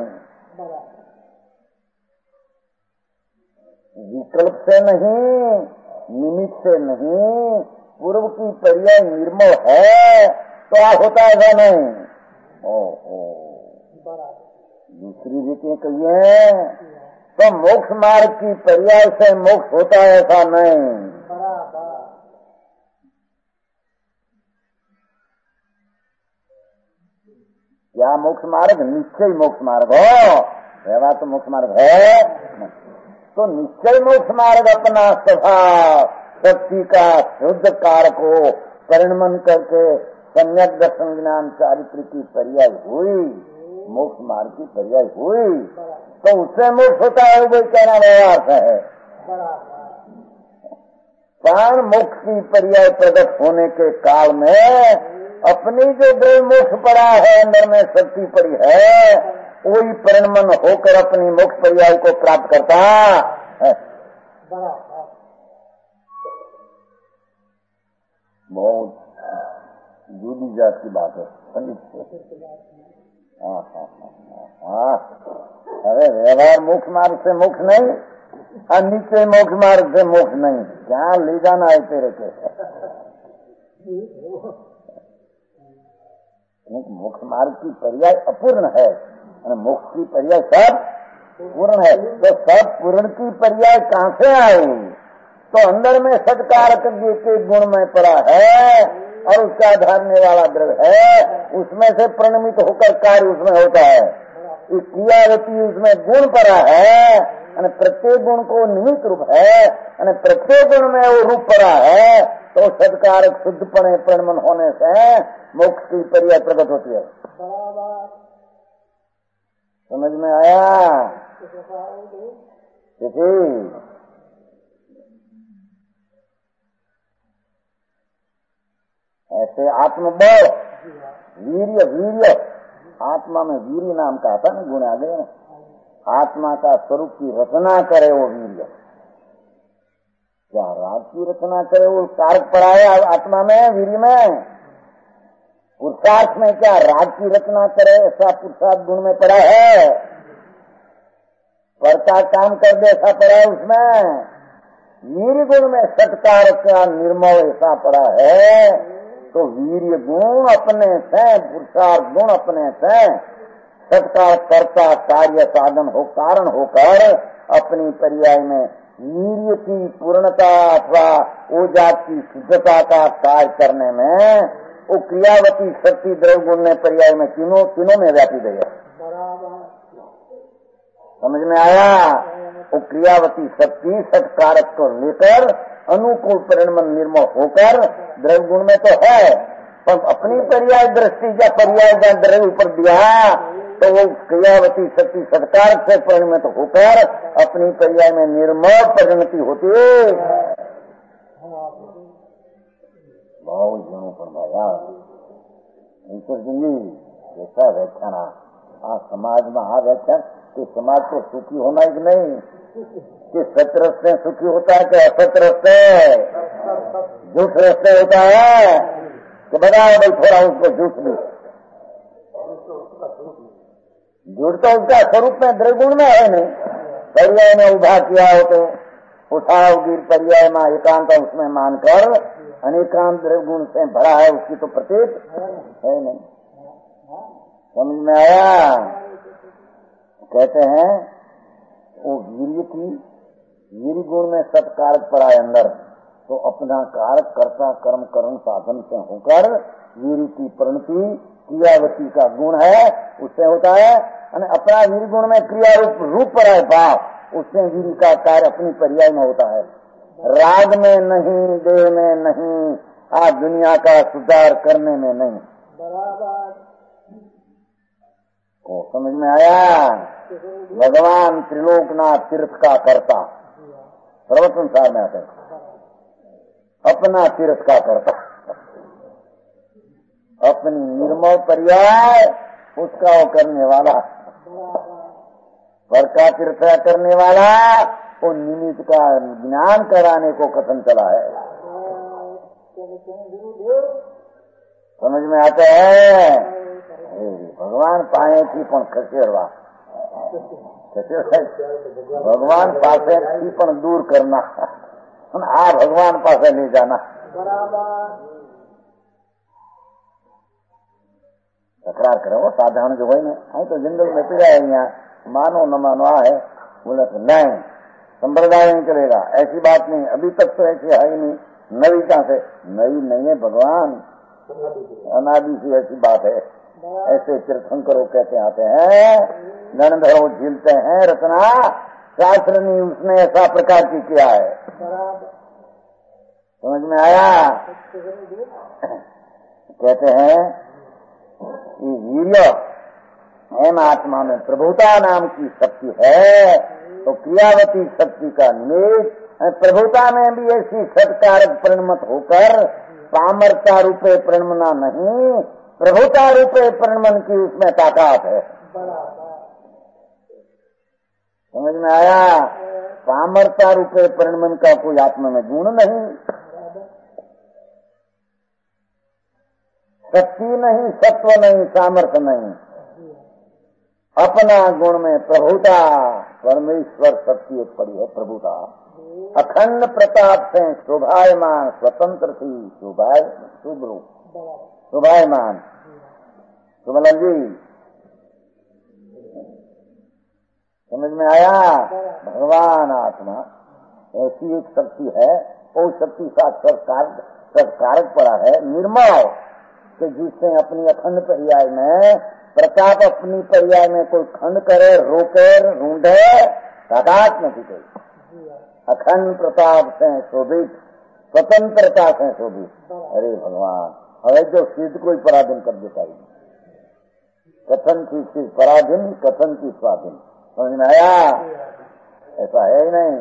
[SPEAKER 3] विकल्प से नहीं, निमित्त से नहीं, पूर्व की पर्याय निर्मल है तो होता ऐसा नहीं। दूसरी रीति कहिए तो मोक्ष मार्ग की पर्याय से मोक्ष होता है ऐसा नहीं। क्या मोक्ष मार्ग? निश्चय मोक्ष मार्ग हो, व्यवहार तो मोक्ष मार्ग है, तो निश्चय मोक्ष मार्ग अपना स्वभाव शक्ति का शुद्ध कार्य को परिणमन करके सम्यक दर्शन ज्ञान चारित्र की पर्याय हुई, मोक्ष मार्ग की पर्याय हुई, तो उससे मोक्ष होता है, वो कहना व्यवहार है। प्राण मोक्ष की पर्याय प्रकट होने के काल में अपनी जो द्रव्य मोक्ष पड़ा है, अंदर में शक्ति पड़ी है, वही परिणमन होकर अपनी मोक्ष पर्याय को प्राप्त करता है। बहुत जुदी जात की बात है। अरे व्यवहार मोक्ष मार्ग से मोक्ष नहीं और नीचे मोक्ष मार्ग से मोक्ष नहीं, क्या ले जाना है तेरे के? मोक्ष मार्ग की पर्याय अपूर्ण है, मोक्ष की पर्याय सब पूर्ण है। तो सब पूर्ण की पर्याय कहाँ से आई? तो अंदर में सत्कारक के गुण में पड़ा है और उसका धारने वाला द्रव्य है, उसमें से प्रणमित होकर कार्य उसमें होता है। इस क्रियावती उसमें गुण पड़ा है, प्रत्येक गुण को निमित्त रूप है, प्रत्येक गुण में वो रूप पड़ा है। तो सत्कारक शुद्धपणे प्रणमन होने से मोक्ष की पर्याय प्रकट होती है। समझ में आया? ऐसे आत्मबल, वीर्य, वीर्य आत्मा में वीर्य नाम का आता ना गुण आ गए। आत्मा का स्वरूप की रचना करे वो वीर्य, क्या राग की रचना करे वो कारक पड़ा है आत्मा में, वीर्य में। पुरुषार्थ में क्या राग की रचना करे ऐसा पुरुषार्थ गुण में पड़ा है। कर्ता काम कर दे ऐसा पड़ा है उसमें। वीर्य गुण में सत्कारक का निर्मल ऐसा पड़ा है। तो वीर्य गुण अपने से, पुरुषार्थ गुण अपने से, सत्कार कर्ता कार्य साधन हो कारण होकर अपनी पर्याय में वीर्य की पूर्णता अथवा ओजात की शुद्धता का कार्य करने में वो क्रियावती शक्ति द्रव्य गुण ने पर्याय में तीनों में व्यापी गई है। समझ में आया? वो क्रियावती शक्ति सत्कारक को लेकर अनुकूल परिणमन निर्मल होकर द्रव्य गुण में तो है, पर अपनी पर्याय दृष्टि या पर्याय का द्रव्य ऊपर दिया तो वो क्रियावती शक्ति सत्कारक से परिणमित होकर अपनी पर्याय में निर्मल परिणति होती है। बहुत जनों पर भाया ईश्वर जी जैसा व्याख्यान आ समाज में आ व्याख्यान कि समाज को सुखी होना ही नहीं, कि सत्य रस्ते सुखी होता है कि असत्य रस्ते, झूठ रस्ते होता है कि बताओ भाई थोड़ा उसको झूठ भी। झूठ तो उसका स्वरूप में द्रव्यगुण में है नहीं। पर्याय में उभा किया हो तो उठाओ गिर पर्याय में एकांत उसमें मानकर अनेकांत द्रव्यगुण से भरा है, उसकी तो प्रतीक है नहीं। समझ में आया? कहते हैं वो वीर्य गुण में सत्कारक पड़ा है अंदर, तो अपना कारक कर्ता कर्म कर्म साधन से होकर वीर्य की परिणति क्रियावती का गुण है उससे होता है। अपना वीर्य गुण में क्रिया रूप पर है भाव, उससे वीर्य का कार्य अपनी पर्याय में होता है। राग में नहीं, देह में नहीं, आज दुनिया का सुधार करने में नहीं। को समझ में आया? भगवान त्रिलोकनाथ तीर्थ का करता, सर्व संसार में आते अपना तीर्थ का करता, अपनी निर्मल पर्याय उसका वो करने वाला, पर का तीर्थ करने वाला वो निमित्त का ज्ञान कराने को कथन चला है। समझ में आता है? भगवान पाए थी पण खसेड़वा, भगवान पासे थी पण दूर करना, आ भगवान पासे ले जाना। तकरार करे वो साधारण जो હોય ને तो जिंदगी में पीड़ा है, यहाँ मानो न मानो है, बोले तो नहीं संप्रदाय नहीं चलेगा, ऐसी बात नहीं, अभी तक तो ऐसी है ही नहीं, नई कहाँ से? नई नहीं है भगवान, अनादि से ऐसी बात है। ऐसे तीर्थंकरों कहते आते हैं, गणधरों झीलते हैं रचना, शास्त्र ने उसने ऐसा प्रकार की किया है। समझ में आया? कहते हैं वीर्य एम आत्मा में प्रभुता नाम की शक्ति है, तो क्रियावती शक्ति का निमित्त प्रभुता में भी ऐसी सत्कारक परिणमत होकर सामर्थ्य रूपे परिणमना नहीं, प्रभुता रूपे परिणमन की उसमें ताकत है। समझ में आया? सामर्थ्य रूपे परिणमन का कोई आत्मा में गुण नहीं, शक्ति नहीं, सत्व नहीं, सामर्थ्य नहीं, अपना गुण में प्रभुता, परमेश्वर शक्ति एक पड़ी है प्रभुता, अखंड प्रताप से शोभायमान स्वतंत्र थी, शुभ रूप शोभायमान। सुमलन जी समझ में आया? भगवान आत्मा ऐसी एक शक्ति है, वो शक्ति साक्षात कारक पड़ा है निर्मल, कि जिससे अपनी अखंड पर्याय में प्रताप, अपनी पर्याय में कोई खंड करे, रोके, ढूंढे, तादाद नहीं कोई, अखंड प्रताप से शोभित, स्वतंत्रता से शोभित। अरे भगवान, हवे जो सिद्ध कोई पराधीन कर देता है, कथन की चीज पराधीन, कथन की स्वाधीन। समझ में आया? ऐसा है ही नहीं।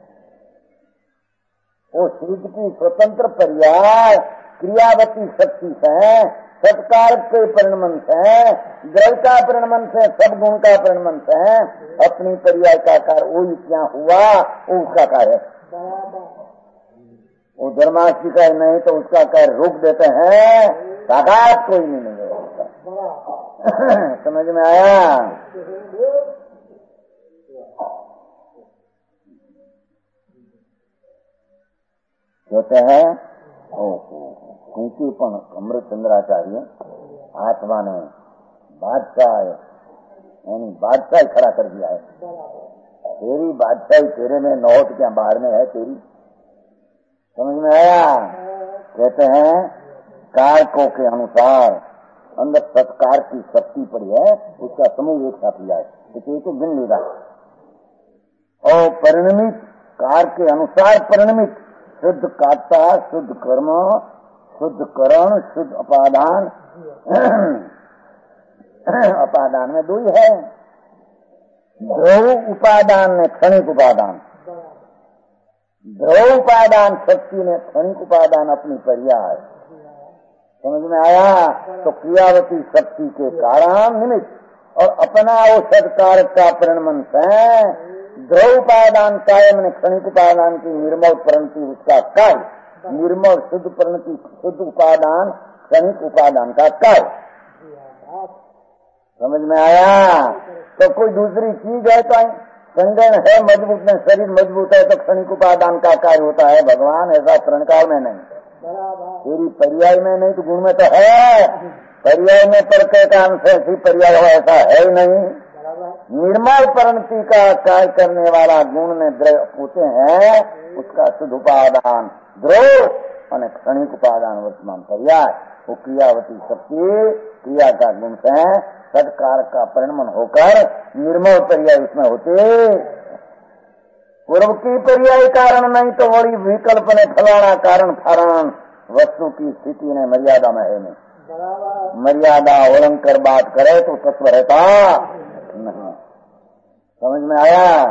[SPEAKER 3] वो सिद्ध की स्वतंत्र पर्याय क्रियावती शक्ति से, सत्कार के परिणमन से, द्रव का परिणमन से, सब गुण का परिणमन से अपनी पर्याय का कार्य वही क्या हुआ, वो उसका कार्य है। वो धर्माष्टमी का नहीं तो उसका कार्य रोक देते हैं, तादाद कोई नहीं मिलेगा उसका। समझ में आया? कहते हैं कुंतीपन अमृतचंद्राचार्य आत्मा ने बादशाह यानी बादशाह खड़ा कर दिया है। तेरी बादशाही तेरे में न हो तो क्या बाहर में है तेरी? समझ में आया? कहते हैं कारकों के अनुसार अंदर सत्कार की शक्ति पड़ी है, उसका समूह एक साथ लिया है, तो गिन लेगा। और परिणमित कार के अनुसार परिणमित शुद्ध काता, शुद्ध कर्म, शुद्ध करण, शुद्ध अपादान। अपादान में दो ही है, ध्रुव उपादान ने क्षणिक उपादान। ध्रुव उपादान शक्ति ने क्षणिक उपादान अपनी पर्याय। समझ में आया? तो क्रियावती शक्ति के कारण निमित्त और अपना वो सत्कार का परिणमन से ध्रुव उपादान कायम ने क्षणिक उपादान की निर्मल परिणति उसका कार्य, निर्मल शुद्ध परिणति शुद्ध उपादान क्षणिक उपादान का कार्य। समझ में आया? तो कोई दूसरी चीज है तो संगन है मजबूत में, शरीर मजबूत है तो क्षणिक उपादान का कार्य होता है। भगवान ऐसा प्रणकाल में नहीं, तेरी पर्याय में नहीं तो गुण में तो है। पर्याय में परके का अंश ऐसी पर्याय हो ऐसा है ही नहीं। निर्मल परिणति का कार्य करने वाला गुण में द्रव होते हैं, उसका शुद्ध उपादान ध्रुव और क्षणिक उपादान वर्तमान पर्याय। वो क्रियावती शक्ति क्रिया का गुण से सत्कार का परिणमन होकर निर्मल पर्याय उसमें होते। पूर्व की पर्याय कारण नहीं तो वही विकल्प ने फलाना कारण फारण वस्तु की स्थिति ने मर्यादा में है नहीं। मर्यादा उल्लंघन बात करे तो तत्व रहता नहीं। समझ में आया?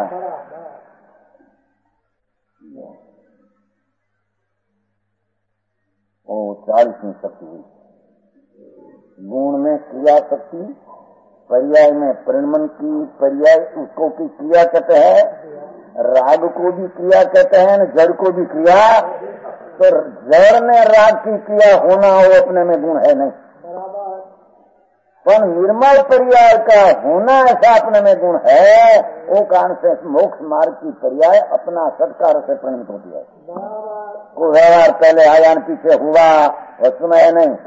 [SPEAKER 3] ओ 40वीं शक्ति हुई। गुण में क्रिया शक्ति, पर्याय में परिणमन की पर्याय, उसको की क्रिया कहते हैं। राग को भी क्रिया कहते हैं, जड़ को भी क्रिया। तो जड़ में राग की क्रिया होना हो अपने में गुण है नहीं, पर निर्मल पर्याय का होना ऐसा अपने में गुण है। वो कारण से मोक्ष मार्ग की पर्याय अपना सत्कार से परिणित होती है। वो व्यवहार पहले आया पीछे हुआ वस्तु में है नहीं।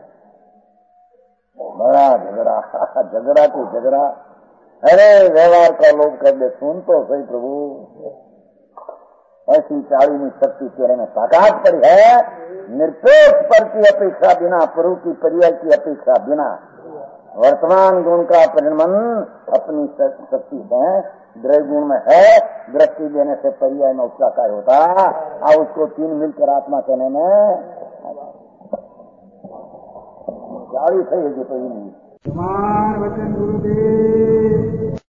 [SPEAKER 3] बड़ा झगड़ा झगड़ा तो झगड़ा, अरे व्यवहार का लोभ कर दे, सुन तो सही प्रभु। ऐसी 40वीं शक्ति तेरे में ताकत पड़ी है। निरपेक्ष पर की अपेक्षा बिना, प्रभु की पर्याय की अपेक्षा बिना वर्तमान गुण का परिणमन अपनी शक्ति से द्रव्य गुण में है। दृष्टि देने से पर्याय में उसका कार्य होता और उसको 3 मिलकर आत्मा कहने में 40 है, ये तो ही नहीं।
[SPEAKER 4] वचन गुरुदेव।